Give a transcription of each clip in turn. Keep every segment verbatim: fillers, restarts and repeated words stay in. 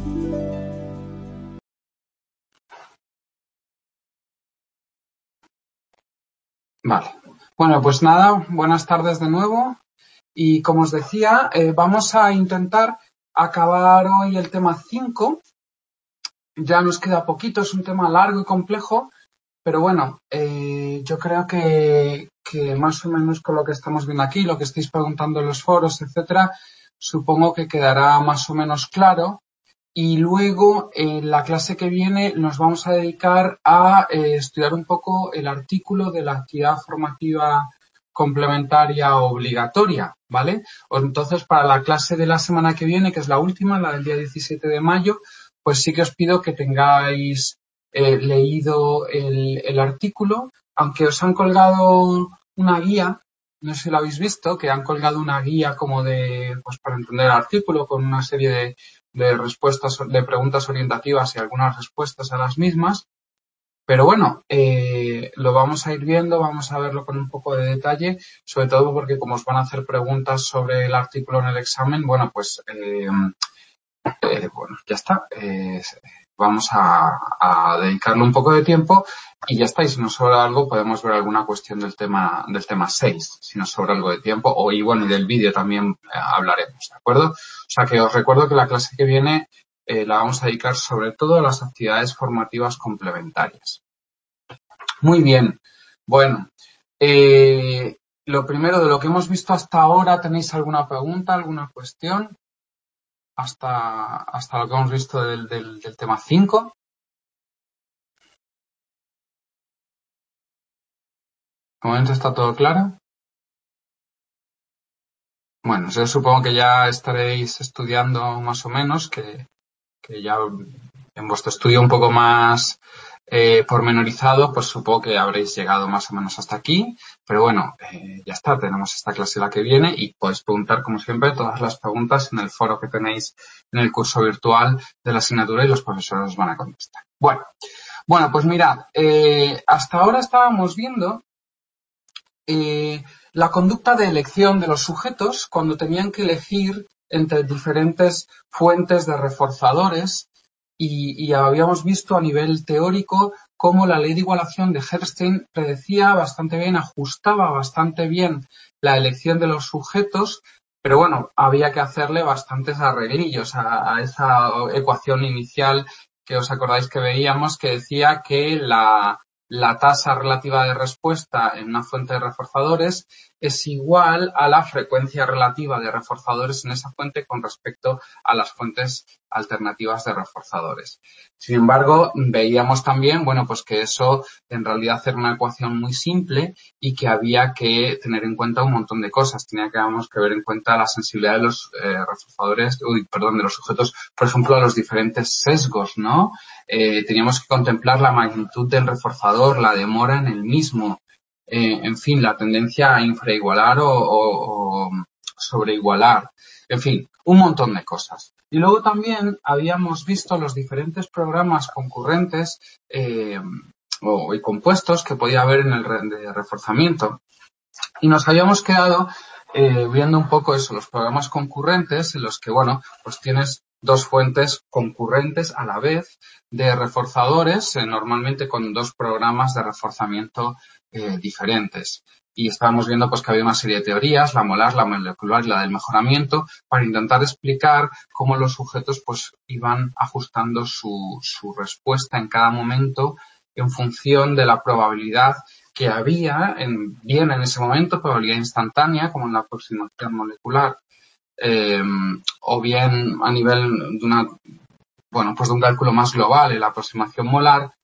Vale. Bueno, pues nada, buenas tardes de nuevo. Y como os decía, eh, vamos a intentar acabar hoy el tema cinco. Ya nos queda poquito, es un tema largo y complejo, pero bueno, eh, yo creo que, que más o menos con lo que estamos viendo aquí, lo que estáis preguntando en los foros, etcétera, supongo que quedará más o menos claro. Y luego, en la clase que viene, nos vamos a dedicar a eh, estudiar un poco el artículo de la actividad formativa complementaria obligatoria, ¿vale? Entonces, para la clase de la semana que viene, que es la última, la del día diecisiete de mayo, pues sí que os pido que tengáis eh, leído el, el artículo, aunque os han colgado una guía, no sé si lo habéis visto, que han colgado una guía como de, pues para entender el artículo, con una serie de de respuestas, de preguntas orientativas y algunas respuestas a las mismas. Pero bueno, eh, lo vamos a ir viendo, vamos a verlo con un poco de detalle, sobre todo porque como os van a hacer preguntas sobre el artículo en el examen, bueno, pues eh, eh, bueno, ya está. Eh, vamos a, a dedicarle un poco de tiempo y ya está. Y si nos sobra algo, podemos ver alguna cuestión del tema del tema seis, si nos sobra algo de tiempo. O, y bueno, y del vídeo también eh, hablaremos, ¿de acuerdo? O sea, que os recuerdo que la clase que viene eh, la vamos a dedicar sobre todo a las actividades formativas complementarias. Muy bien. Bueno, eh, lo primero de lo que hemos visto hasta ahora, ¿tenéis alguna pregunta, alguna cuestión? Hasta, hasta lo que hemos visto del, del, del tema cinco. ¿De momento está todo claro? Bueno, yo supongo que ya estaréis estudiando más o menos, que, que ya en vuestro estudio un poco más eh, pormenorizado, pues supongo que habréis llegado más o menos hasta aquí. Pero bueno, eh, ya está, tenemos esta clase la que viene y podéis preguntar, como siempre, todas las preguntas en el foro que tenéis en el curso virtual de la asignatura y los profesores os van a contestar. Bueno, bueno pues mirad, eh, hasta ahora estábamos viendo eh, la conducta de elección de los sujetos cuando tenían que elegir entre diferentes fuentes de reforzadores y, y habíamos visto a nivel teórico cómo la ley de igualación de Hertzstein predecía bastante bien, ajustaba bastante bien la elección de los sujetos, pero bueno, había que hacerle bastantes arreglillos a, a esa ecuación inicial que os acordáis que veíamos que decía que la la tasa relativa de respuesta en una fuente de reforzadores es igual a la frecuencia relativa de reforzadores en esa fuente con respecto a las fuentes alternativas de reforzadores. Sin embargo, veíamos también, bueno, pues que eso en realidad era una ecuación muy simple y que había que tener en cuenta un montón de cosas. Teníamos que ver en cuenta la sensibilidad de los eh, reforzadores, uy, perdón, de los sujetos, por ejemplo, a los diferentes sesgos, ¿no? Eh, teníamos que contemplar la magnitud del reforzador, la demora en el mismo, eh, en fin, la tendencia a infraigualar o, o, o sobreigualar, en fin, un montón de cosas. Y luego también habíamos visto los diferentes programas concurrentes eh, o y compuestos que podía haber en el re, de reforzamiento y nos habíamos quedado eh, viendo un poco eso, los programas concurrentes en los que, bueno, pues tienes dos fuentes concurrentes a la vez de reforzadores, eh, normalmente con dos programas de reforzamiento eh, diferentes. Y estábamos viendo pues que había una serie de teorías, la molar, la molecular y la del mejoramiento, para intentar explicar cómo los sujetos pues iban ajustando su, su respuesta en cada momento en función de la probabilidad que había, en, bien en ese momento, probabilidad instantánea, como en la aproximación molecular, eh, o bien a nivel de una, bueno, pues de un cálculo más global, en la aproximación molar,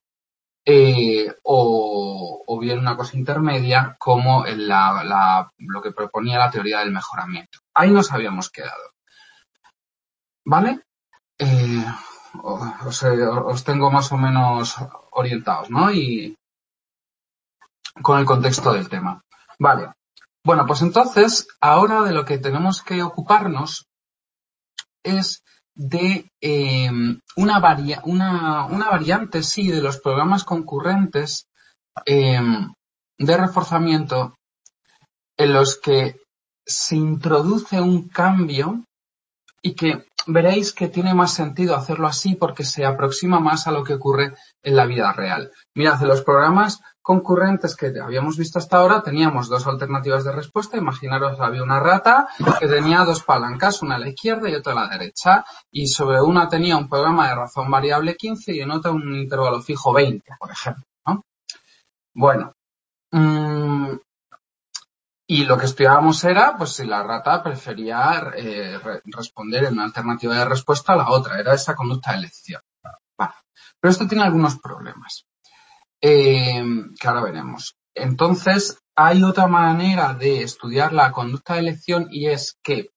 eh, o, o bien una cosa intermedia, como en la, la, lo que proponía la teoría del mejoramiento. Ahí nos habíamos quedado. ¿Vale? Eh, os, os tengo más o menos orientados, ¿no? Y con el contexto del tema. Vale. Bueno, pues entonces, ahora de lo que tenemos que ocuparnos es de eh, una, varia, una, una variante, sí, de los programas concurrentes eh, de reforzamiento en los que se introduce un cambio y que veréis que tiene más sentido hacerlo así porque se aproxima más a lo que ocurre en la vida real. Mirad, en los programas concurrentes que habíamos visto hasta ahora teníamos dos alternativas de respuesta. Imaginaros, había una rata que tenía dos palancas, una a la izquierda y otra a la derecha, y sobre una tenía un programa de razón variable quince y en otra un intervalo fijo veinte, por ejemplo, ¿no? Bueno, mmm, y lo que estudiábamos era, pues, si la rata prefería eh, re responder en una alternativa de respuesta a la otra. Era esa conducta de elección. Vale. Pero esto tiene algunos problemas, eh, que ahora veremos. Entonces, hay otra manera de estudiar la conducta de elección y es que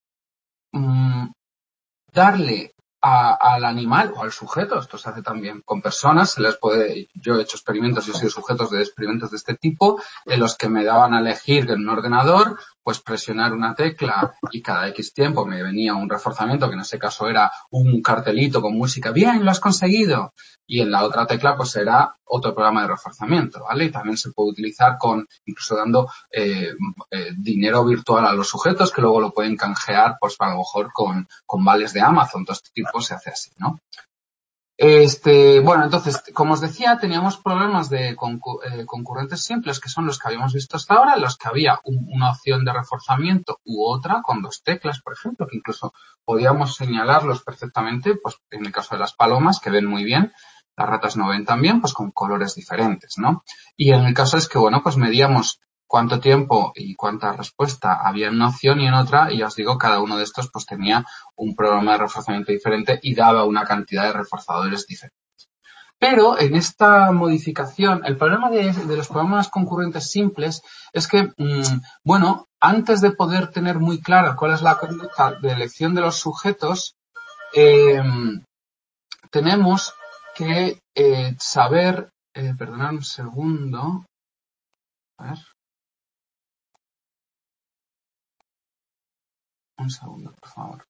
mmm, darle a, al animal o al sujeto, esto se hace también con personas, se les puede, yo he hecho experimentos y he sido sujetos de experimentos de este tipo, en los que me daban a elegir en un ordenador, pues presionar una tecla y cada X tiempo me venía un reforzamiento, que en ese caso era un cartelito con música, bien, lo has conseguido, y en la otra tecla pues era otro programa de reforzamiento, ¿vale? Y también se puede utilizar con, incluso dando eh, eh, dinero virtual a los sujetos que luego lo pueden canjear, pues a lo mejor con, con vales de Amazon, todo este tipo se hace así, ¿no? Este, bueno, entonces, como os decía, teníamos problemas de concu eh, concurrentes simples, que son los que habíamos visto hasta ahora, en los que había un, una opción de reforzamiento u otra con dos teclas, por ejemplo, que incluso podíamos señalarlos perfectamente, pues en el caso de las palomas, que ven muy bien, las ratas no ven tan bien, pues con colores diferentes, ¿no? Y en el caso es que, bueno, pues medíamos cuánto tiempo y cuánta respuesta había en una opción y en otra, y ya os digo, cada uno de estos pues tenía un programa de reforzamiento diferente y daba una cantidad de reforzadores diferentes. Pero en esta modificación, el problema de, de los programas concurrentes simples es que, mmm, bueno, antes de poder tener muy clara cuál es la conducta de elección de los sujetos, eh, tenemos que eh, saber, eh, perdonad un segundo, a ver, un segundo, por favor.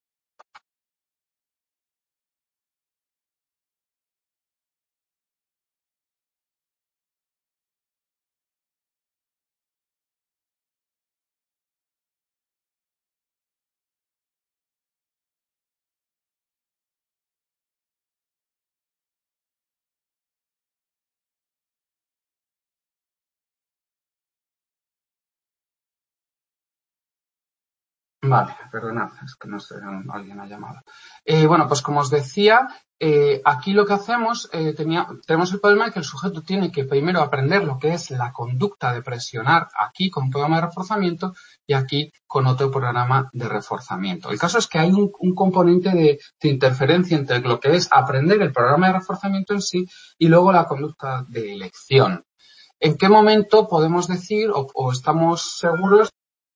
Vale, perdonad, es que no sé, alguien ha llamado. Eh, bueno, pues como os decía, eh, aquí lo que hacemos, eh, tenía, tenemos el problema de que el sujeto tiene que primero aprender lo que es la conducta de presionar aquí con un programa de reforzamiento y aquí con otro programa de reforzamiento. El caso es que hay un, un componente de, de interferencia entre lo que es aprender el programa de reforzamiento en sí y luego la conducta de elección. ¿En qué momento podemos decir o, o estamos seguros?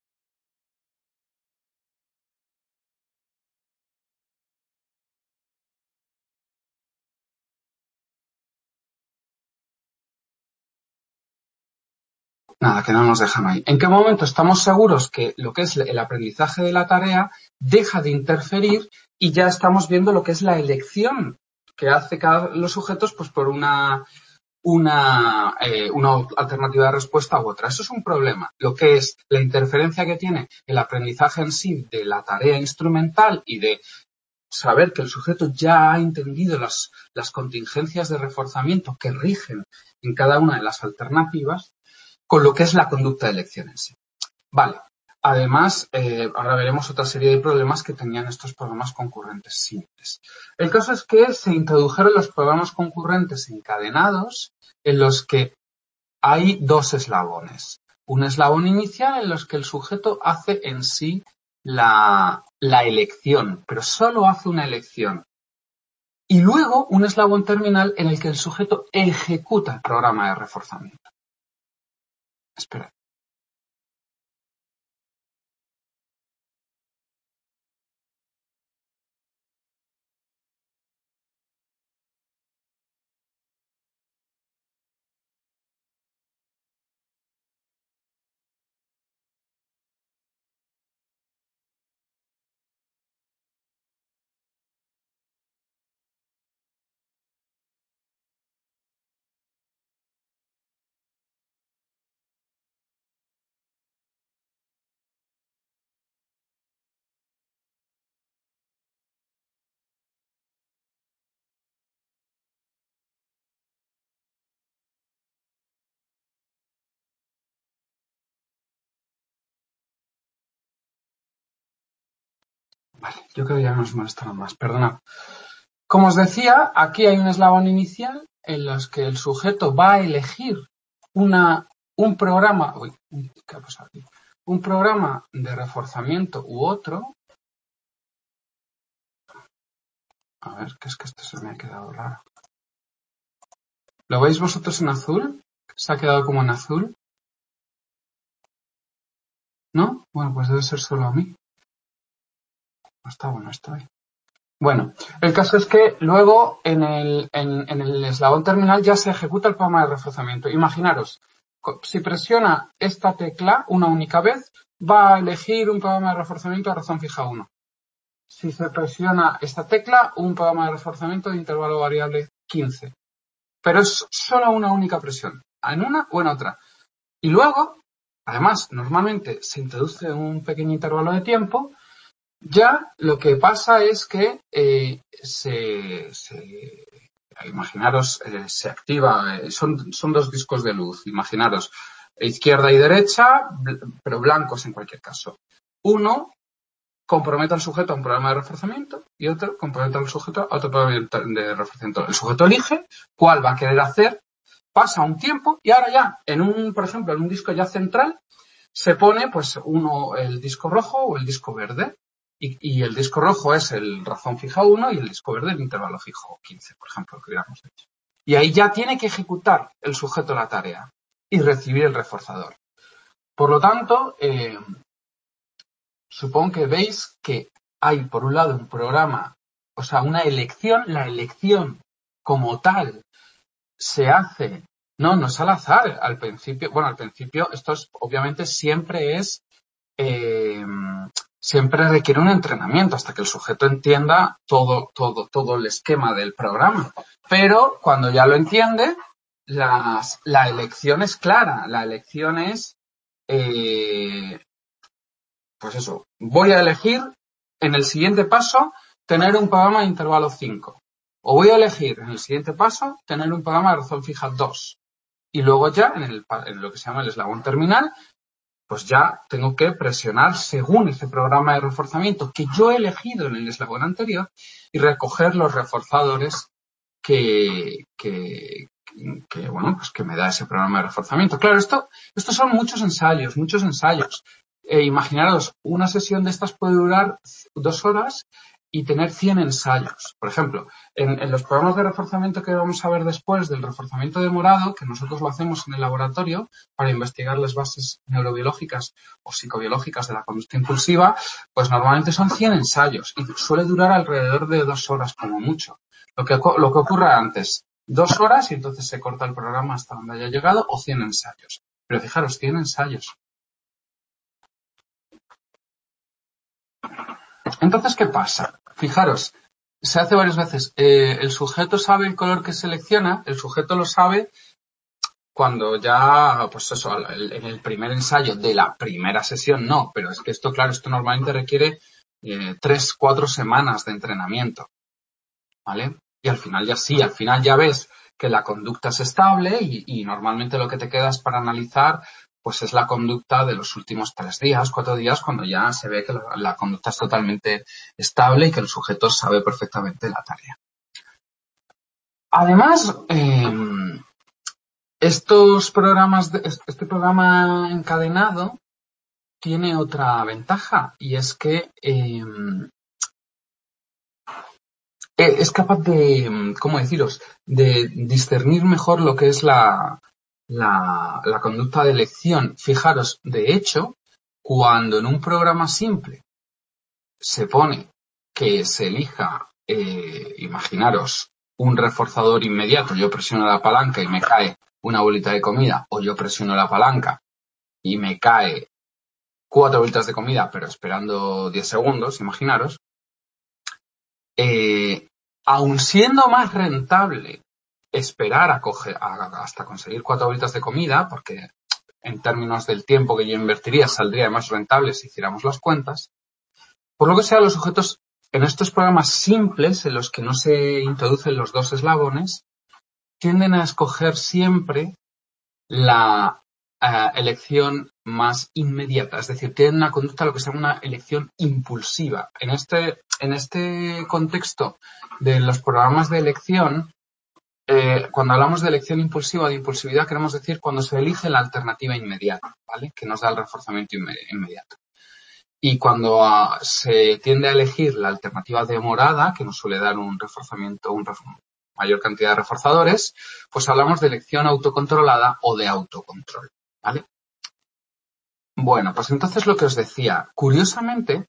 Nada, que no nos dejan ahí. ¿En qué momento estamos seguros que lo que es el aprendizaje de la tarea deja de interferir y ya estamos viendo lo que es la elección que hace cada los sujetos pues por una una, eh, una alternativa de respuesta u otra? Eso es un problema. Lo que es la interferencia que tiene el aprendizaje en sí de la tarea instrumental y de saber que el sujeto ya ha entendido las, las contingencias de reforzamiento que rigen en cada una de las alternativas, con lo que es la conducta de elección en sí. Vale. Además, eh, ahora veremos otra serie de problemas que tenían estos programas concurrentes simples. El caso es que se introdujeron los programas concurrentes encadenados en los que hay dos eslabones. Un eslabón inicial en los que el sujeto hace en sí la, la elección, pero solo hace una elección. Y luego un eslabón terminal en el que el sujeto ejecuta el programa de reforzamiento. Espera. Vale, yo creo que ya no nos molestaron más, perdonad. Como os decía, aquí hay un eslabón inicial en los que el sujeto va a elegir una, un programa, uy, ¿qué ha pasado aquí? Un programa de reforzamiento u otro. A ver, que es que esto se me ha quedado raro. ¿Lo veis vosotros en azul? ¿Se ha quedado como en azul? ¿No? Bueno, pues debe ser solo a mí. No está bueno esto ahí. Bueno, el caso es que luego en el, en, en el eslabón terminal ya se ejecuta el programa de reforzamiento. Imaginaros, si presiona esta tecla una única vez, va a elegir un programa de reforzamiento de razón fija uno. Si se presiona esta tecla, un programa de reforzamiento de intervalo variable quince. Pero es solo una única presión, en una o en otra. Y luego, además, normalmente se introduce un pequeño intervalo de tiempo. Ya lo que pasa es que eh, se, se imaginaros, eh, se activa, eh, son, son dos discos de luz, imaginaros, izquierda y derecha, bl- pero blancos en cualquier caso. Uno compromete al sujeto a un programa de reforzamiento y otro compromete al sujeto a otro programa de reforzamiento. El sujeto elige cuál va a querer hacer, pasa un tiempo y ahora ya, en un, por ejemplo, en un disco ya central, se pone pues uno el disco rojo o el disco verde. Y, y el disco rojo es el razón fija uno y el disco verde el intervalo fijo quince, por ejemplo, que hubiéramos hecho. Y ahí ya tiene que ejecutar el sujeto la tarea y recibir el reforzador. Por lo tanto, eh, supongo que veis que hay, por un lado, un programa, o sea, una elección, la elección como tal se hace, no, no es al azar, al principio, bueno, al principio esto es, obviamente siempre es, eh, siempre requiere un entrenamiento hasta que el sujeto entienda todo, todo, todo el esquema del programa. Pero cuando ya lo entiende, las, la elección es clara, la elección es, eh, pues eso, voy a elegir en el siguiente paso tener un programa de intervalo cinco. O voy a elegir en el siguiente paso tener un programa de razón fija dos. Y luego ya en, el, en lo que se llama el eslabón terminal, pues ya tengo que presionar según ese programa de reforzamiento que yo he elegido en el eslabón anterior y recoger los reforzadores que, que, que bueno, pues que me da ese programa de reforzamiento. Claro, esto, estos son muchos ensayos, muchos ensayos. Eh, imaginaros, una sesión de estas puede durar dos horas y tener cien ensayos. Por ejemplo, en, en los programas de reforzamiento que vamos a ver después del reforzamiento de morado, que nosotros lo hacemos en el laboratorio para investigar las bases neurobiológicas o psicobiológicas de la conducta impulsiva, pues normalmente son cien ensayos y suele durar alrededor de dos horas como mucho. Lo que, lo que ocurra antes, dos horas y entonces se corta el programa hasta donde haya llegado o cien ensayos. Pero fijaros, cien ensayos. Entonces, ¿qué pasa? Fijaros, se hace varias veces. Eh, el sujeto sabe el color que selecciona, el sujeto lo sabe cuando ya, pues eso, en el primer ensayo de la primera sesión no, pero es que esto, claro, esto normalmente requiere eh, tres, cuatro semanas de entrenamiento, ¿vale? Y al final ya sí, al final ya ves que la conducta es estable y, y normalmente lo que te quedas para analizar pues es la conducta de los últimos tres días, cuatro días, cuando ya se ve que la, la conducta es totalmente estable y que el sujeto sabe perfectamente la tarea. Además, eh, estos programas, de, este programa encadenado tiene otra ventaja y es que eh, es capaz de, ¿cómo deciros?, de discernir mejor lo que es la, la, la conducta de elección. Fijaros, de hecho, cuando en un programa simple se pone que se elija, eh, imaginaros, un reforzador inmediato, yo presiono la palanca y me cae una bolita de comida, o yo presiono la palanca y me cae cuatro bolitas de comida, pero esperando diez segundos, imaginaros, eh, aun siendo más rentable esperar a coger, a, hasta conseguir cuatro bolitas de comida, porque en términos del tiempo que yo invertiría saldría más rentable si hiciéramos las cuentas, por lo que sea, los sujetos en estos programas simples en los que no se introducen los dos eslabones tienden a escoger siempre la, uh, elección más inmediata, es decir, tienen una conducta, lo que se llama una elección impulsiva. En este, en este contexto de los programas de elección, eh, cuando hablamos de elección impulsiva o de impulsividad, queremos decir cuando se elige la alternativa inmediata, ¿vale? Que nos da el reforzamiento inmediato. Y cuando uh, se tiende a elegir la alternativa demorada, que nos suele dar un reforzamiento, un reforzamiento, mayor cantidad de reforzadores, pues hablamos de elección autocontrolada o de autocontrol, ¿vale? Bueno, pues entonces lo que os decía, curiosamente,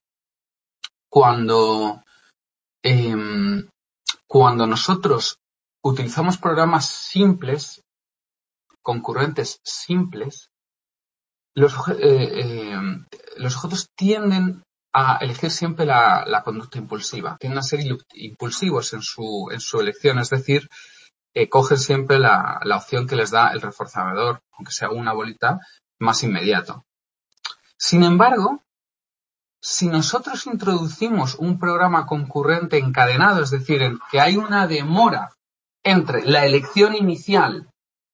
cuando, eh, cuando nosotros utilizamos programas simples, concurrentes simples, los, eh, eh, los sujetos tienden a elegir siempre la, la conducta impulsiva, tienden a ser impulsivos en su, en su elección, es decir, eh, cogen siempre la, la opción que les da el reforzador, aunque sea una bolita, más inmediato. Sin embargo, si nosotros introducimos un programa concurrente encadenado, es decir, en que hay una demora entre la elección inicial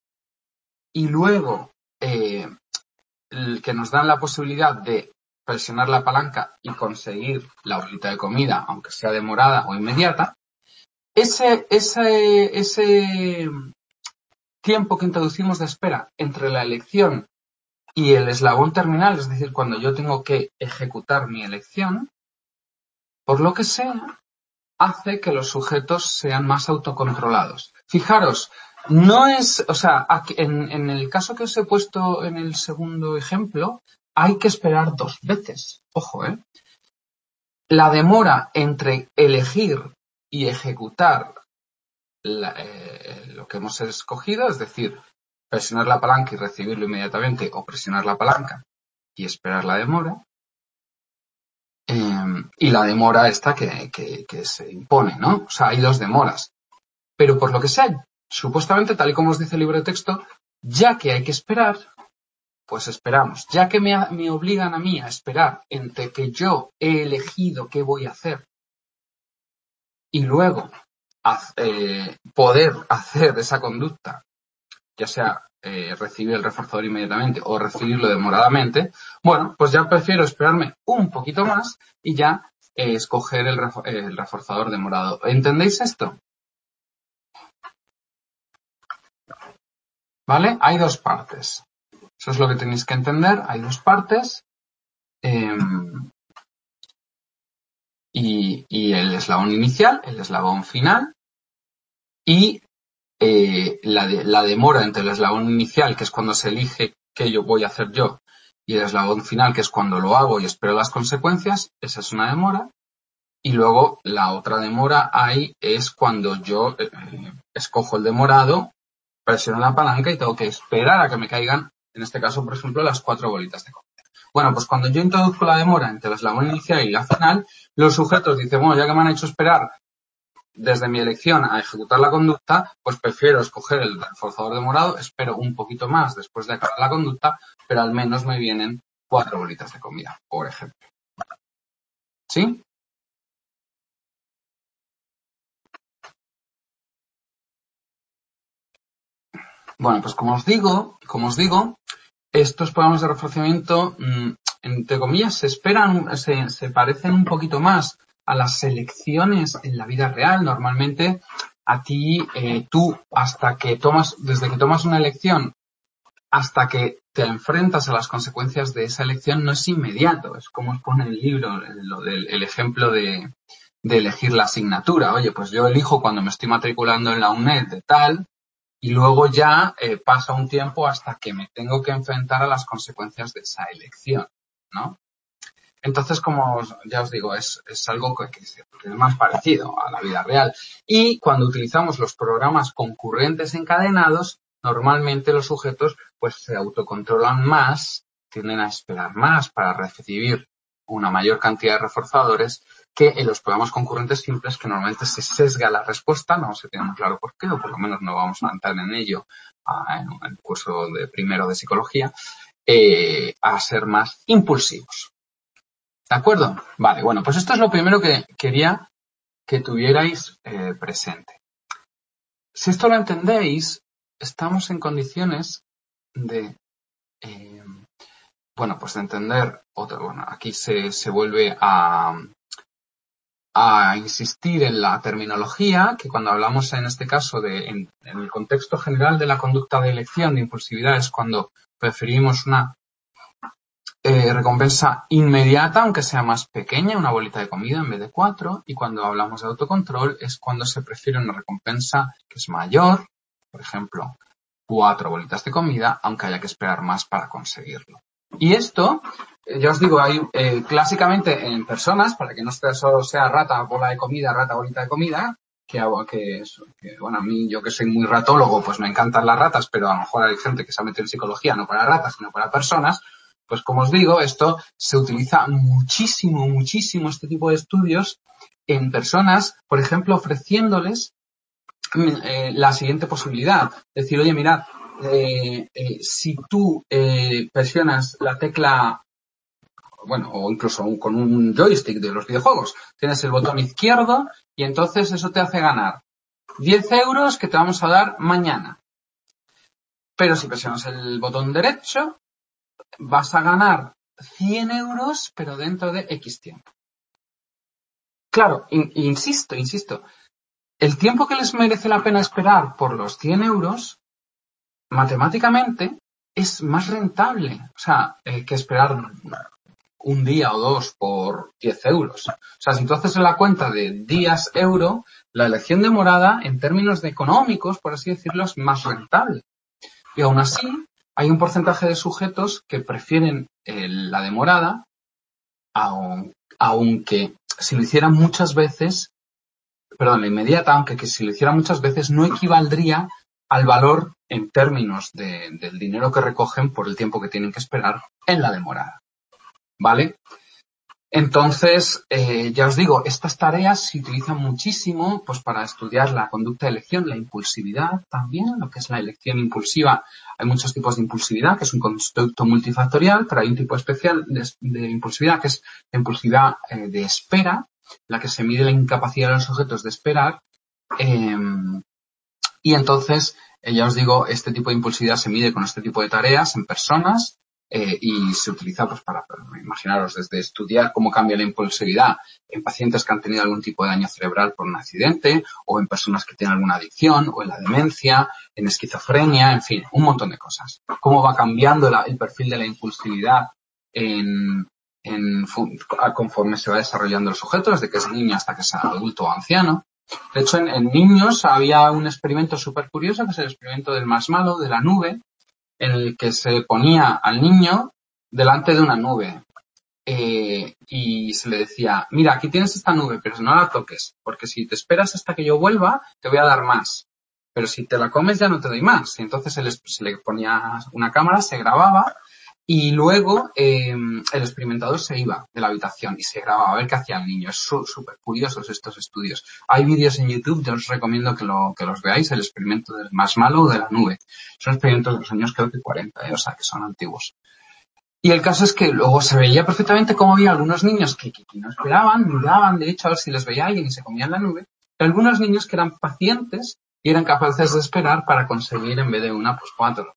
y luego eh, el que nos dan la posibilidad de presionar la palanca y conseguir la bolita de comida, aunque sea demorada o inmediata, ese, ese, ese tiempo que introducimos de espera entre la elección y el eslabón terminal, es decir, cuando yo tengo que ejecutar mi elección, por lo que sea, hace que los sujetos sean más autocontrolados. Fijaros, no es, o sea, aquí, en, en el caso que os he puesto en el segundo ejemplo, hay que esperar dos veces. Ojo, ¿eh? La demora entre elegir y ejecutar la, eh, lo que hemos escogido, es decir, presionar la palanca y recibirlo inmediatamente o presionar la palanca y esperar la demora. Eh, y la demora esta que, que, que se impone, ¿no? O sea, hay dos demoras. Pero por lo que sea, supuestamente, tal y como os dice el libro de texto, ya que hay que esperar, pues esperamos. Ya que me, me obligan a mí a esperar entre que yo he elegido qué voy a hacer y luego eh, poder hacer esa conducta, ya sea eh, recibir el reforzador inmediatamente o recibirlo demoradamente, bueno, pues ya prefiero esperarme un poquito más y ya eh, escoger el, refor- el reforzador demorado. ¿Entendéis esto? ¿Vale? Hay dos partes. Eso es lo que tenéis que entender. Hay dos partes. Eh, y, y el eslabón inicial, el eslabón final. Y eh, la, de, la demora entre el eslabón inicial, que es cuando se elige qué yo voy a hacer yo, y el eslabón final, que es cuando lo hago y espero las consecuencias, esa es una demora. Y luego la otra demora ahí es cuando yo eh, escojo el demorado, presiono la palanca y tengo que esperar a que me caigan, en este caso, por ejemplo, las cuatro bolitas de comida. Bueno, pues cuando yo introduzco la demora entre el eslabón inicial y la final, los sujetos dicen, bueno, ya que me han hecho esperar desde mi elección a ejecutar la conducta, pues prefiero escoger el reforzador demorado, espero un poquito más después de acabar la conducta, pero al menos me vienen cuatro bolitas de comida, por ejemplo. ¿Sí? Bueno, pues como os digo, como os digo, estos programas de reforzamiento, entre comillas, se esperan, se, se parecen un poquito más a las elecciones en la vida real. Normalmente, a ti, eh, tú, hasta que tomas, desde que tomas una elección hasta que te enfrentas a las consecuencias de esa elección, no es inmediato. Es como os pone el libro, lo del, el ejemplo de, de elegir la asignatura. Oye, pues yo elijo cuando me estoy matriculando en la UNED de tal, y luego ya eh, pasa un tiempo hasta que me tengo que enfrentar a las consecuencias de esa elección, ¿no? Entonces, como ya os digo, es, es algo que, que es más parecido a la vida real. Y cuando utilizamos los programas concurrentes encadenados, normalmente los sujetos pues se autocontrolan más, tienden a esperar más para recibir una mayor cantidad de reforzadores que en los programas concurrentes simples, que normalmente se sesga la respuesta, no se tiene muy claro por qué, o por lo menos no vamos a entrar en ello a, en el curso de primero de psicología, eh, a ser más impulsivos. ¿De acuerdo? Vale, bueno, pues esto es lo primero que quería que tuvierais eh, presente. Si esto lo entendéis, estamos en condiciones de eh, bueno, pues de entender, otro, bueno, aquí se, se vuelve a, a insistir en la terminología, que cuando hablamos en este caso de, en, en el contexto general de la conducta de elección de impulsividad es cuando preferimos una eh, recompensa inmediata, aunque sea más pequeña, una bolita de comida en vez de cuatro, y cuando hablamos de autocontrol es cuando se prefiere una recompensa que es mayor, por ejemplo, cuatro bolitas de comida, aunque haya que esperar más para conseguirlo. Y esto, eh, ya os digo, hay eh, clásicamente en personas, para que no solo sea rata, bola de comida, rata, bolita de comida, que, que, que, bueno, a mí, yo que soy muy ratólogo, pues me encantan las ratas, pero a lo mejor hay gente que se ha metido en psicología, no para ratas, sino para personas. Pues como os digo, esto se utiliza muchísimo, muchísimo este tipo de estudios en personas, por ejemplo, ofreciéndoles eh, la siguiente posibilidad. Decir, oye, mirad, eh, eh, si tú eh, presionas la tecla, bueno, o incluso un, con un joystick de los videojuegos, tienes el botón izquierdo y entonces eso te hace ganar diez euros que te vamos a dar mañana. Pero si presionas el botón derecho, vas a ganar cien euros, pero dentro de X tiempo. Claro, in, insisto, insisto, el tiempo que les merece la pena esperar por los cien euros, matemáticamente, es más rentable, o sea, eh, que esperar un día o dos por diez euros. O sea, si tú haces la cuenta de días euro, la elección de morada, en términos de económicos, por así decirlo, es más rentable. Y aún así, hay un porcentaje de sujetos que prefieren eh, la de morada, aun, aunque si lo hicieran muchas veces, perdón, la inmediata, aunque que si lo hicieran muchas veces no equivaldría al valor en términos de, del dinero que recogen por el tiempo que tienen que esperar en la de morada. ¿Vale? Entonces, eh, ya os digo, estas tareas se utilizan muchísimo pues para estudiar la conducta de elección, la impulsividad también, lo que es la elección impulsiva. Hay muchos tipos de impulsividad, que es un constructo multifactorial, pero hay un tipo especial de, de impulsividad, que es la impulsividad eh, de espera, la que se mide la incapacidad de los sujetos de esperar. Eh, y entonces, eh, ya os digo, este tipo de impulsividad se mide con este tipo de tareas en personas. Eh, y se utiliza pues para, para, imaginaros, desde estudiar cómo cambia la impulsividad en pacientes que han tenido algún tipo de daño cerebral por un accidente, o en personas que tienen alguna adicción, o en la demencia, en esquizofrenia, en fin, un montón de cosas. Cómo va cambiando la, el perfil de la impulsividad en, en, conforme se va desarrollando el sujeto, desde que es niño hasta que es adulto o anciano. De hecho, en, en niños había un experimento súper curioso, que es el experimento del marshmallow, de la nube, en el que se ponía al niño delante de una nube eh, y se le decía, mira, aquí tienes esta nube, pero no la toques, porque si te esperas hasta que yo vuelva, te voy a dar más. Pero si te la comes ya no te doy más. Y entonces se le, se le ponía una cámara, se grababa y luego eh, el experimentador se iba de la habitación y se grababa a ver qué hacía el niño. Es súper curiosos estos estudios. Hay vídeos en YouTube, yo os recomiendo que, lo, que los veáis, el experimento del marshmallow de la nube. Son experimentos de los años creo que cuarenta, eh, o sea que son antiguos. Y el caso es que luego se veía perfectamente cómo había algunos niños que, que, que no esperaban, miraban de hecho a ver si les veía alguien y se comían la nube, pero algunos niños que eran pacientes y eran capaces de esperar para conseguir en vez de una, pues cuatro.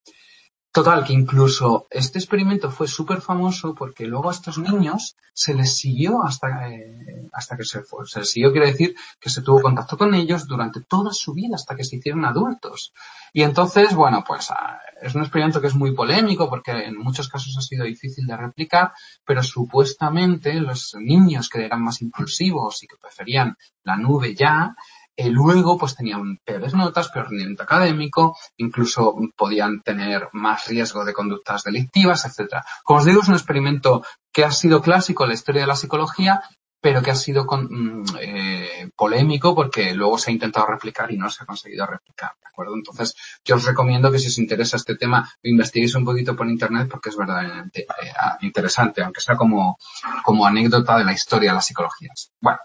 Total, que incluso este experimento fue súper famoso porque luego a estos niños se les siguió hasta, eh, hasta que se fue. Se les siguió, quiere decir que se tuvo contacto con ellos durante toda su vida hasta que se hicieron adultos. Y entonces, bueno, pues es un experimento que es muy polémico porque en muchos casos ha sido difícil de replicar, pero supuestamente los niños que eran más impulsivos y que preferían la nube ya, Eh, luego, pues tenían peores notas, peor rendimiento académico, incluso podían tener más riesgo de conductas delictivas, etcétera. Como os digo, es un experimento que ha sido clásico en la historia de la psicología, pero que ha sido con, eh, polémico porque luego se ha intentado replicar y no se ha conseguido replicar, ¿de acuerdo? Entonces, yo os recomiendo que si os interesa este tema, lo investiguéis un poquito por internet porque es verdaderamente eh, interesante, aunque sea como, como anécdota de la historia de las psicologías. Bueno.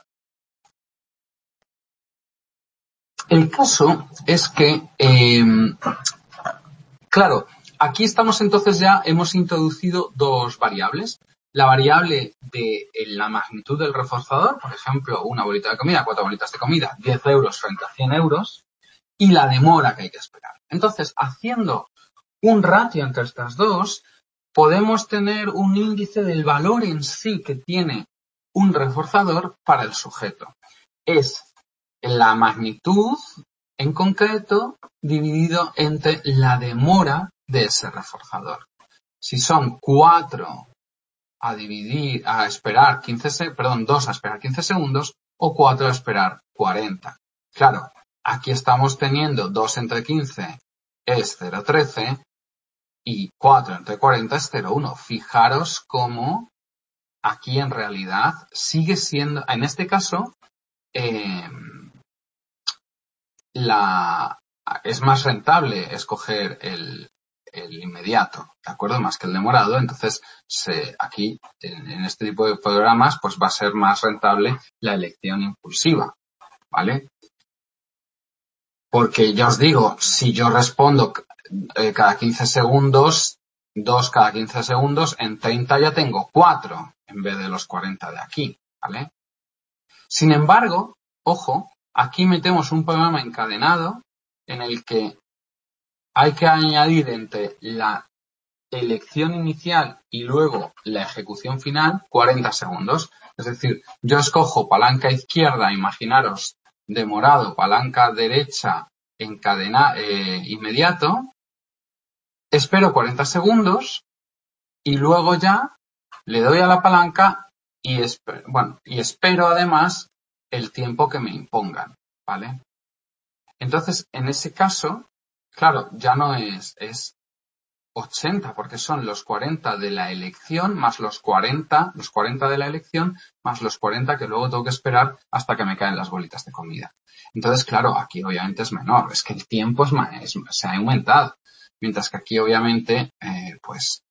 El caso es que, eh, claro, aquí estamos entonces ya, hemos introducido dos variables. La variable de la magnitud del reforzador, por ejemplo, una bolita de comida, cuatro bolitas de comida, diez euros frente a cien euros, y la demora que hay que esperar. Entonces, haciendo un ratio entre estas dos, podemos tener un índice del valor en sí que tiene un reforzador para el sujeto. Es la magnitud en concreto dividido entre la demora de ese reforzador. Si son cuatro a dividir, a esperar quince, perdón, dos a esperar quince segundos o cuatro a esperar cuarenta. Claro, aquí estamos teniendo dos entre quince es cero coma trece y cuatro entre cuarenta es cero coma uno. Fijaros cómo aquí en realidad sigue siendo, en este caso, eh, la, es más rentable escoger el, el inmediato, ¿de acuerdo? Más que el demorado. Entonces, se, aquí, en, en este tipo de programas, pues va a ser más rentable la elección impulsiva, ¿vale? Porque ya os digo, si yo respondo eh, cada quince segundos, dos cada quince segundos, en treinta ya tengo cuatro en vez de los cuarenta de aquí, ¿vale? Sin embargo, ojo, aquí metemos un programa encadenado en el que hay que añadir entre la elección inicial y luego la ejecución final cuarenta segundos. Es decir, yo escojo palanca izquierda, imaginaros, demorado, palanca derecha, encadena, eh, inmediato, espero cuarenta segundos y luego ya le doy a la palanca y espero, bueno, y espero además el tiempo que me impongan, ¿vale? Entonces, en ese caso, claro, ya no es, es ochenta, porque son los cuarenta de la elección más los cuarenta, los cuarenta de la elección más los cuarenta que luego tengo que esperar hasta que me caen las bolitas de comida. Entonces, claro, aquí obviamente es menor, es que el tiempo es, es se ha aumentado, mientras que aquí obviamente, eh, pues,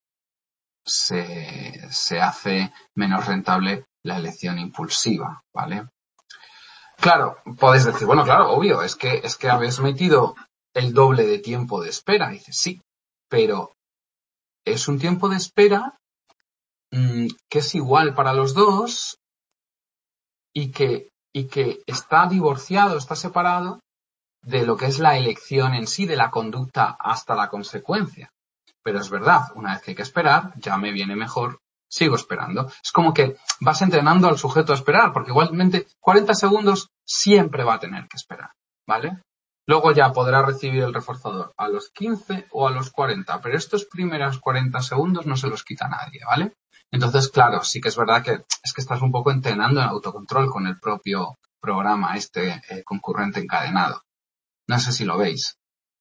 se, se hace menos rentable la elección impulsiva, ¿vale? Claro, podéis decir, bueno, claro, obvio, es que, es que habéis metido el doble de tiempo de espera. Dices, sí, pero es un tiempo de espera mmm, que es igual para los dos y que, y que está divorciado, está separado de lo que es la elección en sí, de la conducta hasta la consecuencia. Pero es verdad, una vez que hay que esperar, ya me viene mejor, sigo esperando. Es como que vas entrenando al sujeto a esperar, porque igualmente cuarenta segundos siempre va a tener que esperar, ¿vale? Luego ya podrá recibir el reforzador a los quince o a los cuarenta, pero estos primeros cuarenta segundos no se los quita nadie, ¿vale? Entonces, claro, sí que es verdad que es que estás un poco entrenando en autocontrol con el propio programa este eh, concurrente encadenado. No sé si lo veis.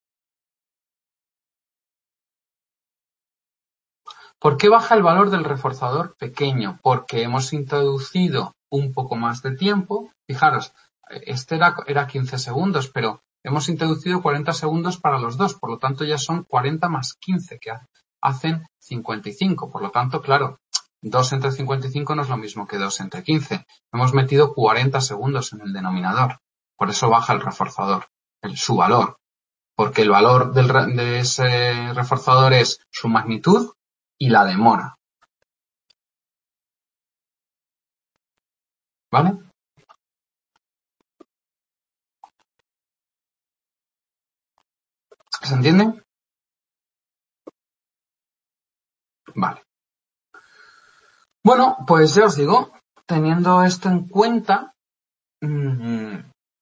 ¿Por qué baja el valor del reforzador pequeño? Porque hemos introducido un poco más de tiempo. Fijaros, este era, era quince segundos, pero hemos introducido cuarenta segundos para los dos. Por lo tanto, ya son cuarenta más quince, que hacen cincuenta y cinco. Por lo tanto, claro, dos entre cincuenta y cinco no es lo mismo que dos entre quince. Hemos metido cuarenta segundos en el denominador. Por eso baja el reforzador, el, su valor. Porque el valor del, de ese reforzador es su magnitud y la demora. ¿Vale? ¿Se entiende? Vale. Bueno, pues ya os digo, teniendo esto en cuenta, mmm,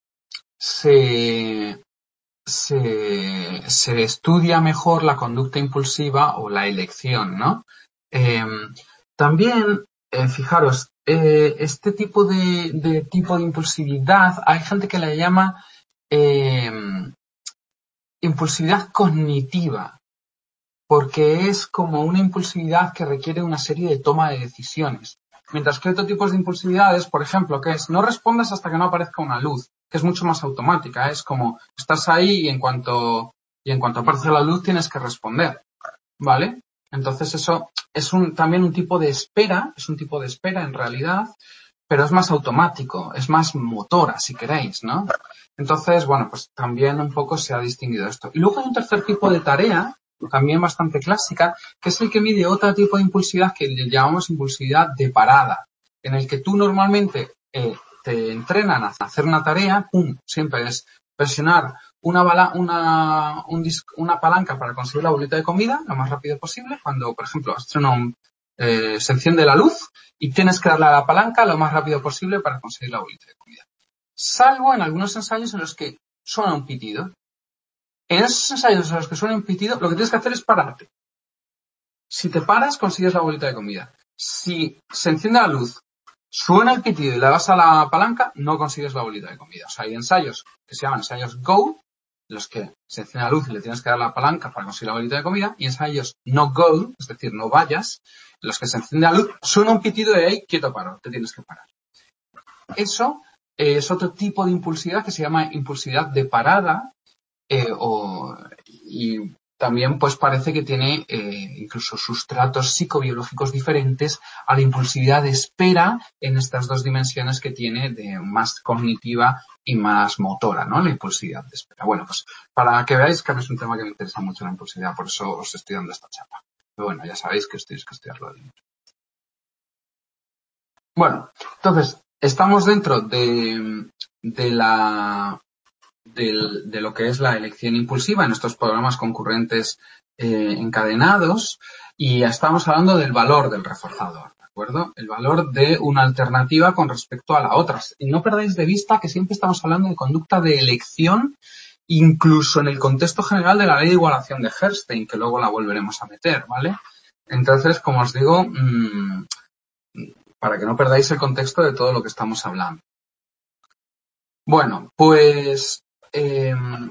se, se, se estudia mejor la conducta impulsiva o la elección, ¿no? Eh, también, eh, fijaros, eh, este tipo de, de tipo de impulsividad, hay gente que la llama eh, impulsividad cognitiva, porque es como una impulsividad que requiere una serie de toma de decisiones. Mientras que otro tipo de impulsividades, por ejemplo, que es no respondas hasta que no aparezca una luz, que es mucho más automática, es como estás ahí y en cuanto y en cuanto aparece la luz tienes que responder, ¿vale? Entonces eso es un también un tipo de espera, es un tipo de espera en realidad, pero es más automático, es más motora, si queréis, ¿no? Entonces, bueno, pues también un poco se ha distinguido esto. Y luego hay un tercer tipo de tarea, también bastante clásica, que es el que mide otro tipo de impulsividad que le llamamos impulsividad de parada, en el que tú normalmente eh, te entrenan a hacer una tarea, pum, siempre es presionar una, bala, una, un una palanca para conseguir la bolita de comida lo más rápido posible. Cuando, por ejemplo, un, eh, se enciende la luz y tienes que darle a la palanca lo más rápido posible para conseguir la bolita de comida. Salvo en algunos ensayos en los que suena un pitido. En esos ensayos en los que suena un pitido, lo que tienes que hacer es pararte. Si te paras, consigues la bolita de comida. Si se enciende la luz, suena el pitido y le das a la palanca, no consigues la bolita de comida. O sea, hay ensayos que se llaman ensayos go, los que se enciende la luz y le tienes que dar la palanca para conseguir la bolita de comida, y ensayos no go, es decir, no vayas, los que se enciende la luz, suena un pitido y ahí, quieto, paro, te tienes que parar. Eso eh, es otro tipo de impulsividad que se llama impulsividad de parada, eh, o, y también pues parece que tiene eh, incluso sustratos psicobiológicos diferentes a la impulsividad de espera en estas dos dimensiones que tiene de más cognitiva y más motora, ¿no? La impulsividad de espera. Bueno, pues para que veáis que no es un tema que me interesa mucho la impulsividad, por eso os estoy dando esta chapa. Pero bueno, ya sabéis que tenéis que estudiarlo. Bueno, entonces, estamos dentro de, de la... De, de lo que es la elección impulsiva en estos programas concurrentes eh, encadenados, y estamos hablando del valor del reforzador, ¿de acuerdo? El valor de una alternativa con respecto a la otra. Y no perdáis de vista que siempre estamos hablando de conducta de elección, incluso en el contexto general de la ley de igualación de Hertzstein, que luego la volveremos a meter, ¿vale? Entonces, como os digo, mmm, para que no perdáis el contexto de todo lo que estamos hablando. Bueno, pues Eh,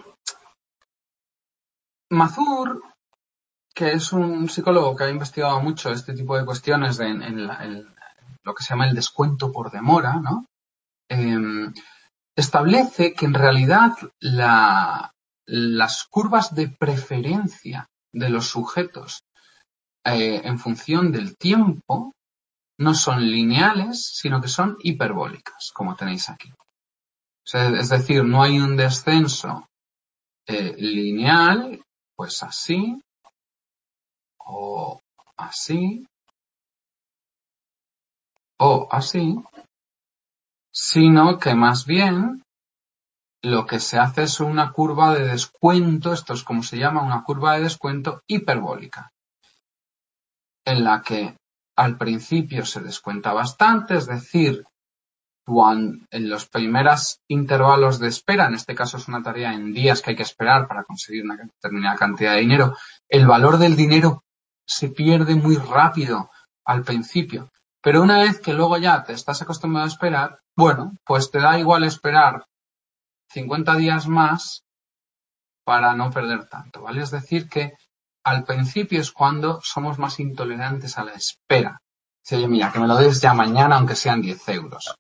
Mazur, que es un psicólogo que ha investigado mucho este tipo de cuestiones de, en, en, la, en lo que se llama el descuento por demora, ¿no? Eh, establece que en realidad la, las curvas de preferencia de los sujetos eh, en función del tiempo no son lineales, sino que son hiperbólicas, como tenéis aquí. O sea, es decir, no hay un descenso Eh, lineal, pues así, o así, o así, sino que más bien lo que se hace es una curva de descuento, esto es como se llama, una curva de descuento hiperbólica, en la que al principio se descuenta bastante, es decir, Cuando, en los primeros intervalos de espera, en este caso es una tarea en días que hay que esperar para conseguir una determinada cantidad de dinero, el valor del dinero se pierde muy rápido al principio. Pero una vez que luego ya te estás acostumbrado a esperar, bueno, pues te da igual esperar cincuenta días más para no perder tanto, ¿vale? Es decir que al principio es cuando somos más intolerantes a la espera. Dice, oye, mira, que me lo des ya mañana aunque sean diez euros.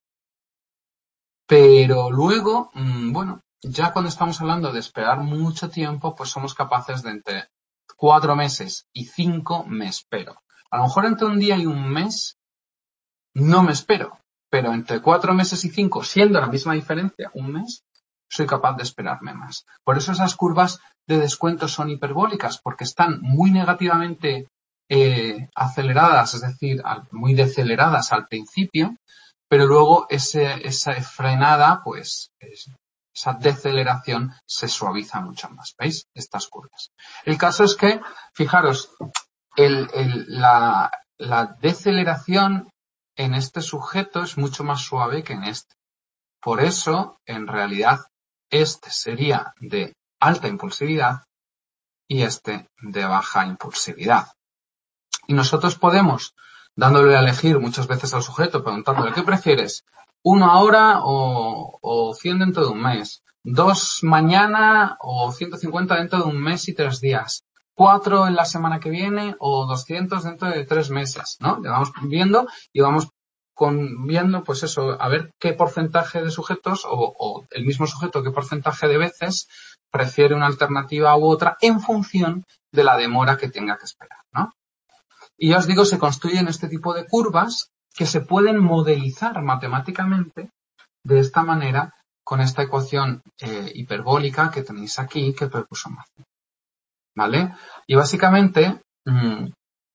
Pero luego, mmm, bueno, ya cuando estamos hablando de esperar mucho tiempo, pues somos capaces de entre cuatro meses y cinco me espero. A lo mejor entre un día y un mes no me espero, pero entre cuatro meses y cinco, siendo la misma diferencia, un mes, soy capaz de esperarme más. Por eso esas curvas de descuento son hiperbólicas, porque están muy negativamente eh, aceleradas, es decir, muy deceleradas al principio, pero luego ese, esa frenada, pues, es, esa deceleración se suaviza mucho más. ¿Veis? Estas curvas. El caso es que, fijaros, el, el, la, la deceleración en este sujeto es mucho más suave que en este. Por eso, en realidad, este sería de alta impulsividad y este de baja impulsividad. Y nosotros podemos, dándole a elegir muchas veces al sujeto, preguntándole, ¿qué prefieres? ¿Uno ahora o, o cien dentro de un mes? ¿Dos mañana o ciento cincuenta dentro de un mes y tres días? ¿Cuatro en la semana que viene o doscientos dentro de tres meses? ¿No? Le vamos viendo y vamos con, viendo, pues eso, a ver qué porcentaje de sujetos o, o el mismo sujeto qué porcentaje de veces prefiere una alternativa u otra en función de la demora que tenga que esperar, ¿no? Y ya os digo, se construyen este tipo de curvas que se pueden modelizar matemáticamente de esta manera con esta ecuación eh, hiperbólica que tenéis aquí que propuso Mazur. ¿Vale? Y básicamente mmm,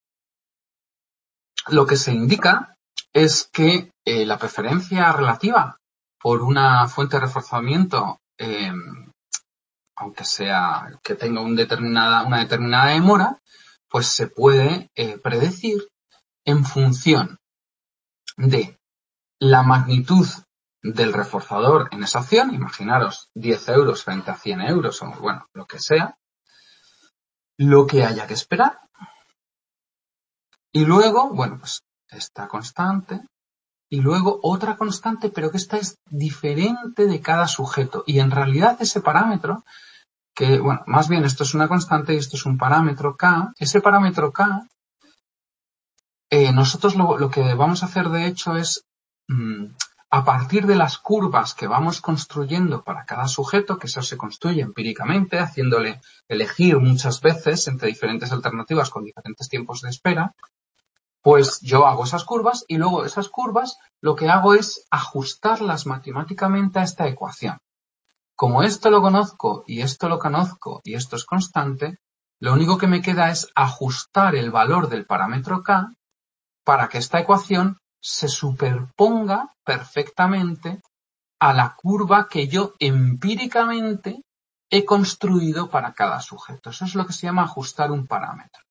lo que se indica es que eh, la preferencia relativa por una fuente de reforzamiento eh, aunque sea que tenga un determinada, una determinada demora, pues se puede eh, predecir en función de la magnitud del reforzador en esa acción, imaginaros diez euros frente a cien euros o bueno, lo que sea, lo que haya que esperar. Y luego, bueno, pues esta constante y luego otra constante, pero que esta es diferente de cada sujeto. Y en realidad ese parámetro, que bueno, más bien esto es una constante y esto es un parámetro K, ese parámetro K, eh, nosotros lo, lo que vamos a hacer de hecho es mmm, a partir de las curvas que vamos construyendo para cada sujeto, que eso se construye empíricamente, haciéndole elegir muchas veces entre diferentes alternativas con diferentes tiempos de espera, pues yo hago esas curvas y luego esas curvas lo que hago es ajustarlas matemáticamente a esta ecuación. Como esto lo conozco y esto lo conozco y esto es constante, lo único que me queda es ajustar el valor del parámetro K para que esta ecuación se superponga perfectamente a la curva que yo empíricamente he construido para cada sujeto. Eso es lo que se llama ajustar un parámetro.